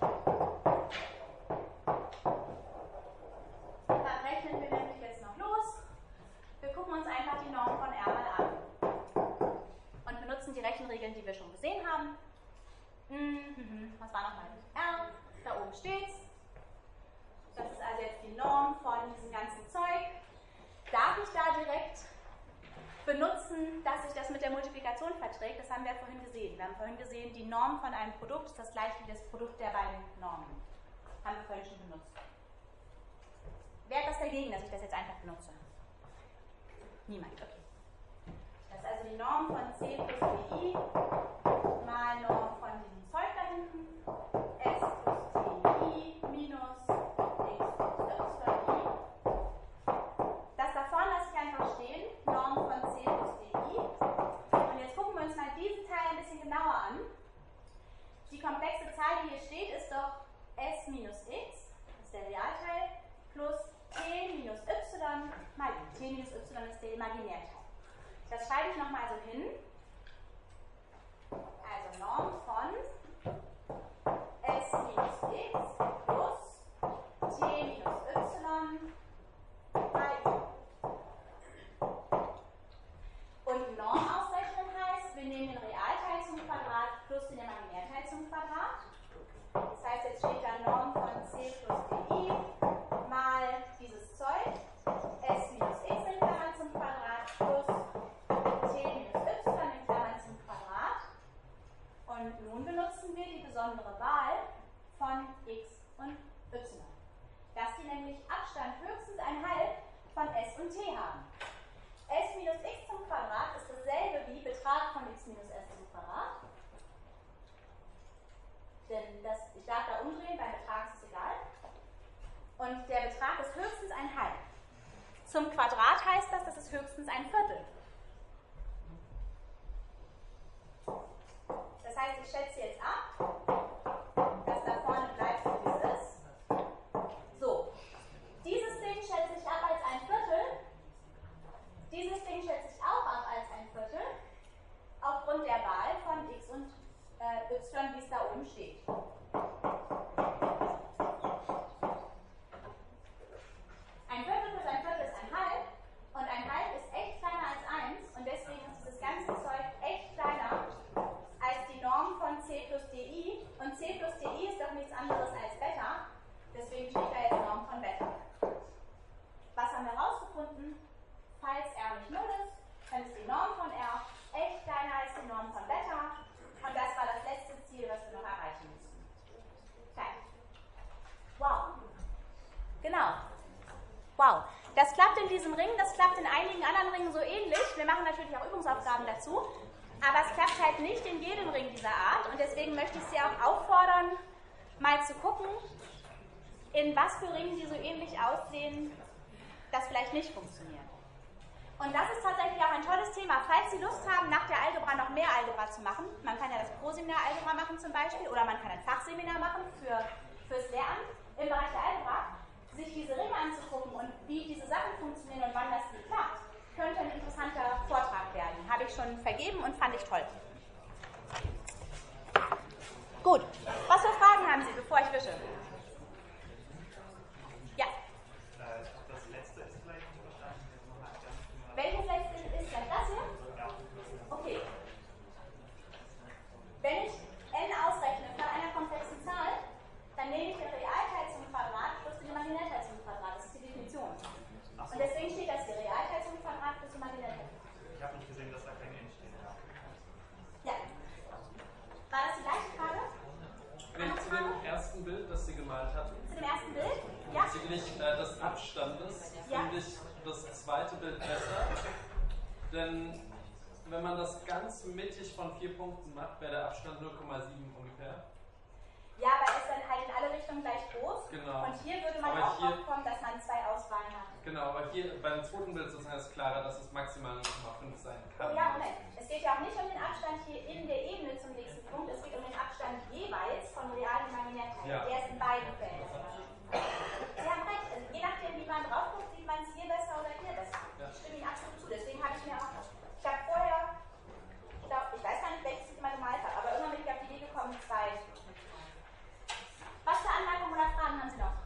dann rechnen wir nämlich jetzt noch los. Wir gucken uns einfach die Norm von R mal an. Und benutzen die Rechenregeln, die wir schon gesehen haben. Was war nochmal? R, da oben steht's. Das ist also jetzt die Norm von diesem ganzen Zeug. Darf ich da direkt benutzen, dass sich das mit der Multiplikation verträgt? Das haben wir ja vorhin gesehen. Wir haben vorhin gesehen, die Norm von einem Produkt ist das gleiche wie das Produkt der beiden Normen. Haben wir vorhin schon benutzt. Wer hat das dagegen, dass ich das jetzt einfach benutze? Niemand, okay. Das ist also die Norm von C plus Di mal Norm von diesem Zeug da hinten. S plus Ti minus x plus yi. Das da vorne lasse ich einfach stehen. Norm von C plus Di. Und jetzt gucken wir uns mal diesen Teil ein bisschen genauer an. Die komplexe Zahl, die hier steht, ist doch S minus x, das ist der Realteil, plus T minus y mal i. T minus y ist der Imaginärteil. Das schreibe ich nochmal so hin. Also Norm von S minus x plus T minus y mal i. Und Norm ausrechnen heißt, wir nehmen den Realteil zum Quadrat plus den Imaginärteil zum Quadrat. Das heißt, jetzt steht da Norm von C plus Di Und nun benutzen wir die besondere Wahl von x und y. Dass die nämlich Abstand höchstens ein Halb von s und t haben. S minus x zum Quadrat ist dasselbe wie Betrag von x minus s zum Quadrat. Denn das, ich darf da umdrehen, beim Betrag ist es egal. Und der Betrag ist höchstens ein Halb. Zum Quadrat heißt das, das ist höchstens ein Viertel. Das heißt, ich schätze jetzt ab, dass da vorne bleibt, so wie es ist. So, dieses Ding schätze ich ab als ein Viertel. Dieses Ding schätze ich auch ab als ein Viertel. Aufgrund der Wahl von x und äh, y, wie es da oben steht. Ein Viertel plus ein Viertel ist ein Halb. Und ein Halb ist echt kleiner als eins. Und deswegen ist dieses ganze Zeug echt kleiner als die Norm von c plus di. Und c plus di ist doch nichts anderes als Beta. Deswegen steht da jetzt Norm von Beta. Was haben wir herausgefunden? Falls R nicht null ist, dann ist die Norm von R echt kleiner als die Norm von Beta. Und das war das letzte Ziel, was wir noch erreichen müssen. Okay. Wow. Genau. Wow. Das klappt in diesem Ring, das klappt in einigen anderen Ringen so ähnlich. Wir machen natürlich auch Übungsaufgaben dazu. Aber es klappt halt nicht in jedem Ring dieser Art. Und deswegen möchte ich Sie auch auffordern, mal zu gucken, in was für Ringen die so ähnlich aussehen, das vielleicht nicht funktioniert. Und das ist tatsächlich auch ein tolles Thema. Falls Sie Lust haben, nach der Algebra noch mehr Algebra zu machen, man kann ja das Proseminar Algebra machen zum Beispiel, oder man kann ein Fachseminar machen für, fürs Lehramt im Bereich der Algebra, sich diese Ringe anzugucken und wie diese Sachen funktionieren und wann das nicht klappt, könnte ein interessanter Vortrag werden. Habe ich schon vergeben und fand ich toll. Gut, was für Fragen haben Sie, bevor ich wische? Ja. Das letzte ist vielleicht nicht verstanden. Welches letzte ist gleich das hier? Ja. Okay. Wenn ich n ausrechne von einer komplexen Zahl, dann nehme ich den Realteil zum Quadrat plus den Imaginärteil zum Quadrat. Das ist die Definition. Und deswegen steht das hier, Realteil zum Quadrat plus Imaginärteil. Ich habe nicht gesehen, dass da kein N steht. Ja. War das die gleiche Frage? Nee, zu dem ersten Bild, das Sie gemalt hatten, Zu dem ersten Bild? Ja. bezüglich äh, des Abstandes, Ja. finde ich das zweite Bild besser. Denn wenn man das ganz mittig von vier Punkten macht, wäre der Abstand null Komma sieben ungefähr. Ja, weil es dann halt in alle Richtungen gleich groß. Genau. Und hier würde man Aber auch hier- drauf kommen, dass man zwei Auswahlen hat. Genau, aber hier beim zweiten Bild sozusagen ist klarer, dass es maximal null Komma fünf sein kann. Oh ja, Moment. Es geht ja auch nicht um den Abstand hier in der Ebene zum nächsten Punkt, es geht um den Abstand jeweils von Real- und Imaginärteil. Ja. Der ist in beiden Fällen. Sie haben recht, also je nachdem, wie man drauf guckt, sieht man es hier besser oder hier besser. Ja. Ich stimme Ihnen absolut zu, deswegen habe ich mir auch, ich habe vorher, ich, glaub, ich weiß gar nicht, welches ich immer gemalt habe, aber irgendwann bin ich auf die Idee gekommen, zwei. Was für Anmerkungen oder Fragen haben Sie noch?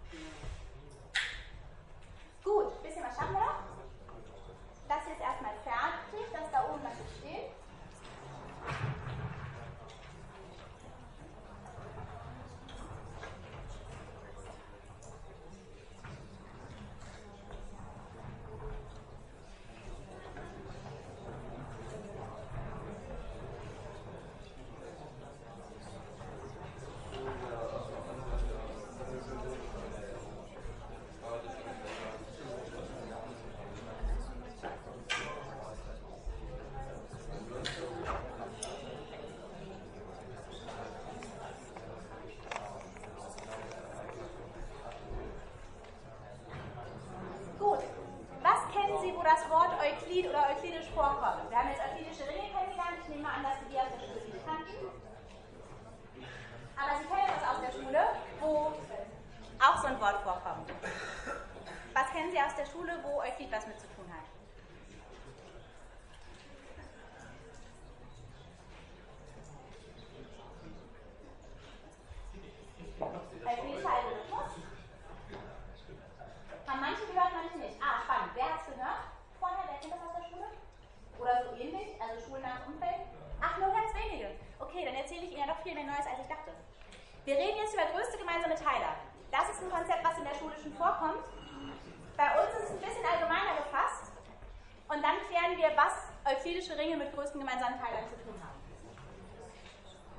Gut, ein bisschen was schaffen wir noch. Das hier ist erstmal fertig, das da oben was jetzt steht. Gut, was kennen Sie, wo das Wort Euklid oder Euklidisch vorkommt? Wir haben jetzt euklidische Ringe kennengelernt, ich nehme mal an, dass Sie die aus der Schule nicht kannten. Aber Sie kennen etwas aus der Schule, wo auch so ein Wort vorkommt. Was kennen Sie aus der Schule, wo Euklid was mit zu tun hat? Euklidischer Algorithmus? Haben manche gehört, manche nicht. Ah, spannend. Wer hat es gehört? Vorher, wer kennt das aus der Schule? Oder so ähnlich? Also schulnahes Umfeld? Ach, nur ganz wenige. Okay, dann erzähle ich Ihnen ja doch viel mehr Neues, als ich dachte. Wir reden jetzt über größte gemeinsame Teiler. Das ist ein Konzept, was in der Schule schon vorkommt. Bei uns ist es ein bisschen allgemeiner gefasst. Und dann klären wir, was euklidische Ringe mit größten gemeinsamen Teilern zu tun haben.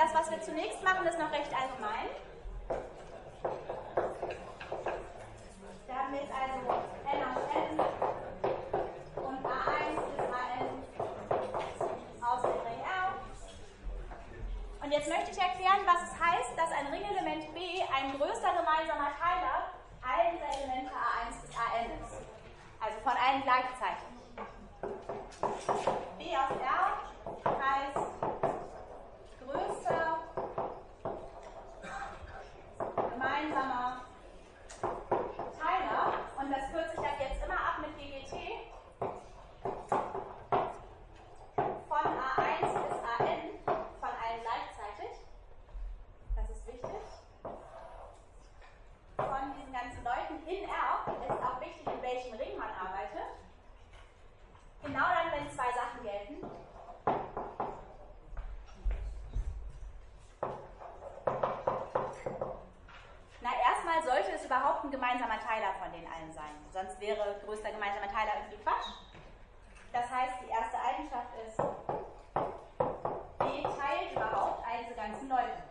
das, was wir zunächst machen, ist noch recht allgemein. Wir haben jetzt also n aus n und a eins bis an aus dem Ring R. Und jetzt möchte ich erklären, was es heißt, dass ein Ringelement B ein größter gemeinsamer Teiler all dieser Elemente a eins bis an ist. Also von allen gleichzeitig. B aus R heißt größter gemeinsamer Teiler, und das kürze ich ab jetzt immer ab mit G G T, von a eins bis an, von allen gleichzeitig. Das ist wichtig. Von diesen ganzen Leuten in R ist auch wichtig, in welchem Ring man arbeitet. Genau dann, wenn zwei Sachen gelten. Na, erstmal sollte es überhaupt ein gemeinsamer Teiler von den allen sein. Sonst wäre größter gemeinsamer Teiler irgendwie Quatsch. Das heißt, die erste Eigenschaft ist, B teilt überhaupt all diese ganzen Leute.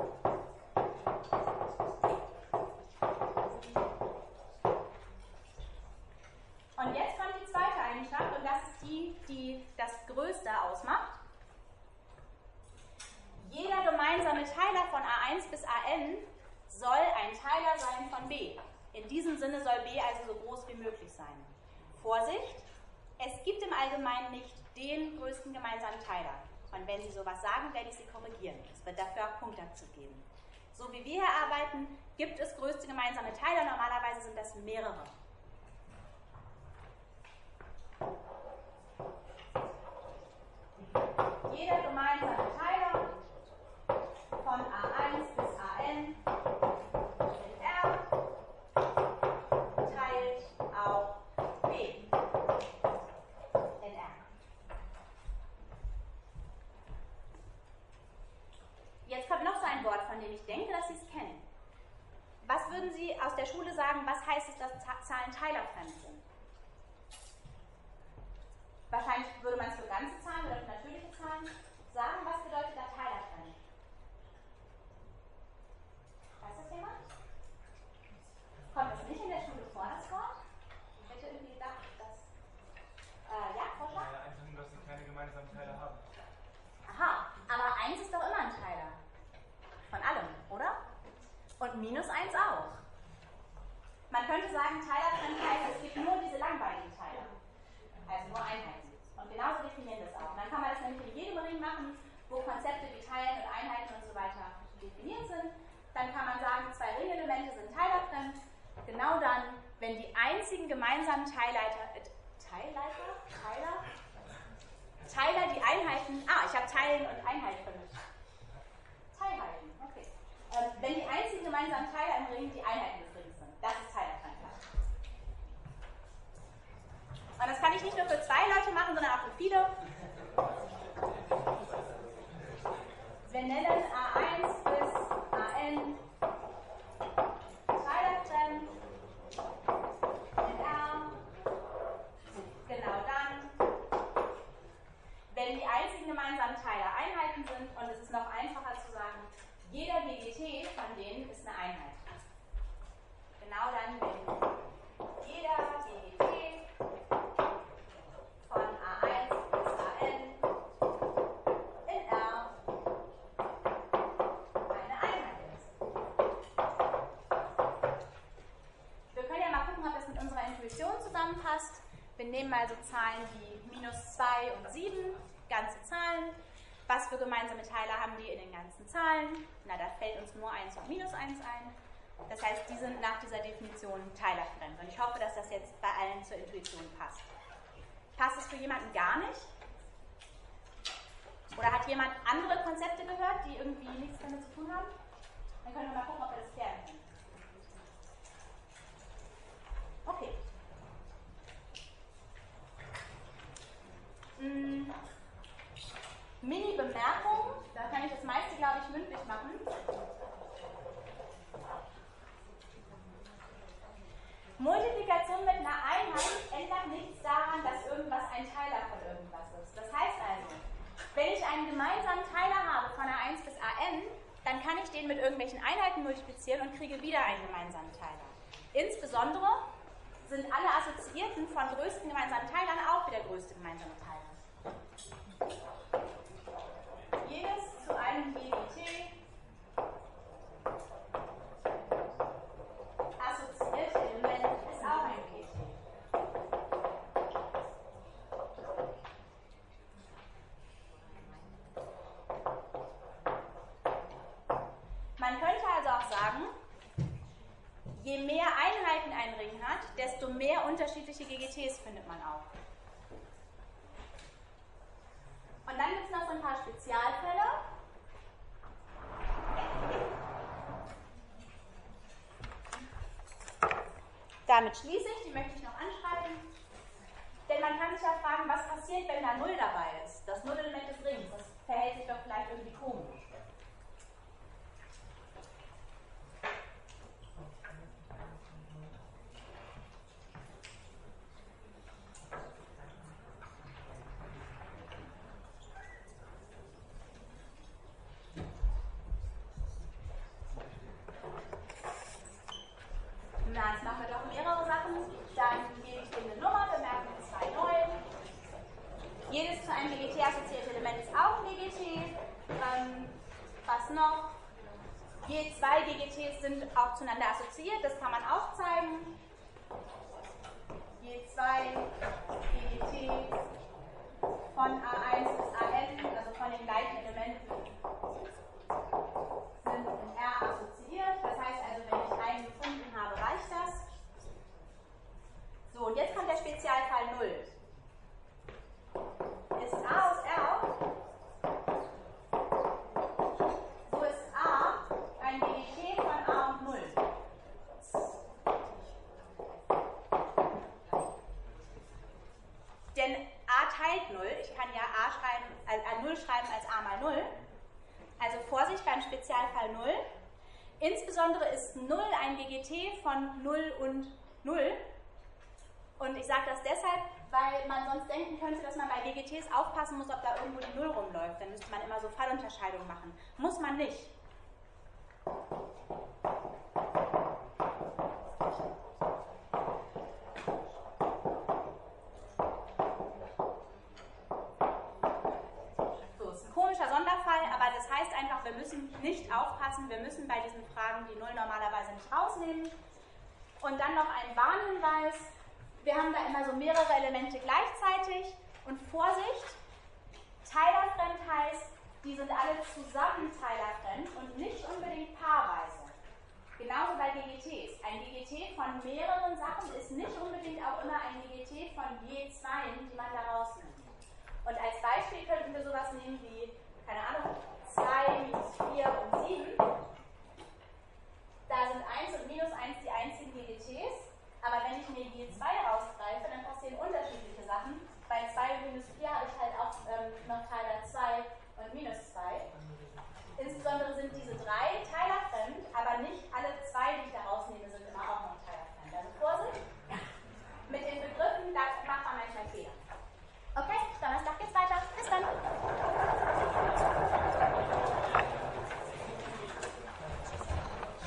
Und jetzt kommt die zweite Eigenschaft, und das ist die, die das Größte ausmacht. Jeder gemeinsame Teiler von a eins bis an soll ein Teiler sein von B. In diesem Sinne soll B also so groß wie möglich sein. Vorsicht, es gibt im Allgemeinen nicht den größten gemeinsamen Teiler. Und wenn Sie sowas sagen, werde ich Sie korrigieren. Es wird dafür auch Punktabzug geben. So wie wir hier arbeiten, gibt es größte gemeinsame Teiler. Normalerweise sind das mehrere. Jeder gemeinsame Teiler von a eins bis an in R teilt auch B in R. Jetzt kommt noch so ein Wort, von dem ich denke, dass Sie es kennen. Was würden Sie aus der Schule sagen, was heißt es, dass Zahlen teilerfremd sind? Wahrscheinlich würde man es für ganze Zahlen oder für natürliche Zahlen sagen. Was bedeutet da teilerfremd? Weiß das jemand? Kommt das nicht in der Schule vor, das Wort? Ich hätte irgendwie gedacht, dass... Äh, ja, Vorschlag? Ja, einfach nur, dass sie keine gemeinsamen Teile haben. Aha, aber eins ist doch immer ein Teiler. Von allem, oder? Und minus eins auch. Man könnte sagen, teilerfremd heißt, es gibt nur diese langweiligen Teiler. Also nur Einheiten. Und genauso definieren wir es auch. Und dann kann man das nämlich in jedem Ring machen, wo Konzepte wie Teilen und Einheiten und so weiter definiert sind. Dann kann man sagen, zwei Ringelemente sind teilerfremd. Genau dann, wenn die einzigen gemeinsamen Teilleiter, äh, Teilleiter? Teiler? Teiler, die Einheiten, ah, ich habe Teilen und Einheit vermischt. Teilheiten, okay. Ähm, wenn die einzigen gemeinsamen Teiler im Ring die Einheiten des Rings sind. Das ist Teilerfremdheit. Und das kann ich nicht nur für zwei Leute machen, sondern auch für viele. Wir nennen a eins bis an teilerfremd in R. Genau dann, wenn die einzigen gemeinsamen Teiler Einheiten sind, und es ist noch einfacher zu sagen, jeder G G T von denen ist eine Einheit. Genau dann, wenn jeder G G T von a eins bis an in R eine Einheit ist. Wir können ja mal gucken, ob das mit unserer Intuition zusammenpasst. Wir nehmen mal so Zahlen wie minus zwei und sieben, ganze Zahlen. Was für gemeinsame Teile haben die in den ganzen Zahlen? Na, da fällt uns nur eins und minus eins ein. Das heißt, die sind nach dieser Definition teilerfremd. Und ich hoffe, dass das jetzt bei allen zur Intuition passt. Passt es für jemanden gar nicht? Oder hat jemand andere Konzepte gehört, die irgendwie nichts damit zu tun haben? Dann können wir mal gucken, ob wir das klären können. Okay. Hm. Mini-Bemerkung, da kann ich das meiste, glaube ich, mündlich machen. Multiplikation mit einer Einheit ändert nichts daran, dass irgendwas ein Teiler von irgendwas ist. Das heißt also, wenn ich einen gemeinsamen Teiler habe von a eins bis an, dann kann ich den mit irgendwelchen Einheiten multiplizieren und kriege wieder einen gemeinsamen Teiler. Insbesondere sind alle Assoziierten von größten gemeinsamen Teilern auch wieder größte gemeinsame Teiler. Jedes zu einem G G T assoziierte Element ist auch ein G G T. Man könnte also auch sagen, je mehr Einheiten ein Ring hat, desto mehr unterschiedliche G G Ts findet man auch. Und dann gibt es noch so ein paar Spezialfälle. Damit schließe ich, die möchte ich noch anschreiben. Denn man kann sich ja fragen, was passiert, wenn da null dabei ist? Das Nullelement des Rings, das verhält sich doch vielleicht irgendwie komisch. Na, jetzt machen wir doch mehrere Sachen. Dann gebe ich dem eine Nummer, bemerken zwei neun. Jedes zu einem G G T assoziierte Element ist auch ein G G T. Ähm, was noch? Je zwei G G Ts sind auch zueinander assoziiert, das kann man auch zeigen. Je zwei G G Ts von A eins bis A n, also von den gleichen Elementen, sind in R assoziiert. Das heißt also, wenn ich einen gefunden habe, reicht das. So, und jetzt kommt der Spezialfall null. Ist A aus R, so ist A ein G G T von A und null. Denn A teilt null. Ich kann ja A, schreiben, äh, null schreiben als A mal null. Also Vorsicht beim Spezialfall null. Insbesondere ist null ein G G T von null und null. Und ich sage das deshalb, weil man sonst denken könnte, dass man bei G G Ts aufpassen muss, ob da irgendwo die null rumläuft. Dann müsste man immer so Fallunterscheidungen machen. Muss man nicht. So, ist ein komischer Sonderfall, aber das heißt einfach, wir müssen nicht aufpassen, wir müssen bei diesen Fragen die null normalerweise nicht rausnehmen. Und dann noch ein Warnhinweis. Wir haben da immer so mehrere Elemente gleichzeitig und Vorsicht, teilerfremd heißt, die sind alle zusammen teilerfremd und nicht unbedingt paarweise. Genauso bei G G Ts. Ein G G T von mehreren Sachen ist nicht unbedingt auch immer ein G G T von je zweien, die man da rausnimmt. Und als Beispiel könnten wir sowas nehmen wie, keine Ahnung, zwei, minus vier und sieben. Da sind eins und minus eins die einzigen G G Ts. Aber wenn ich mir je zwei rausgreife, dann passieren unterschiedliche Sachen. Bei zwei und minus vier habe ich halt auch ähm, noch Teiler zwei und minus zwei. Insbesondere sind diese drei teilerfremd, aber nicht alle zwei, die ich da rausnehme, sind immer auch noch teilerfremd. Also Vorsicht, mit den Begriffen, da macht man manchmal Fehler.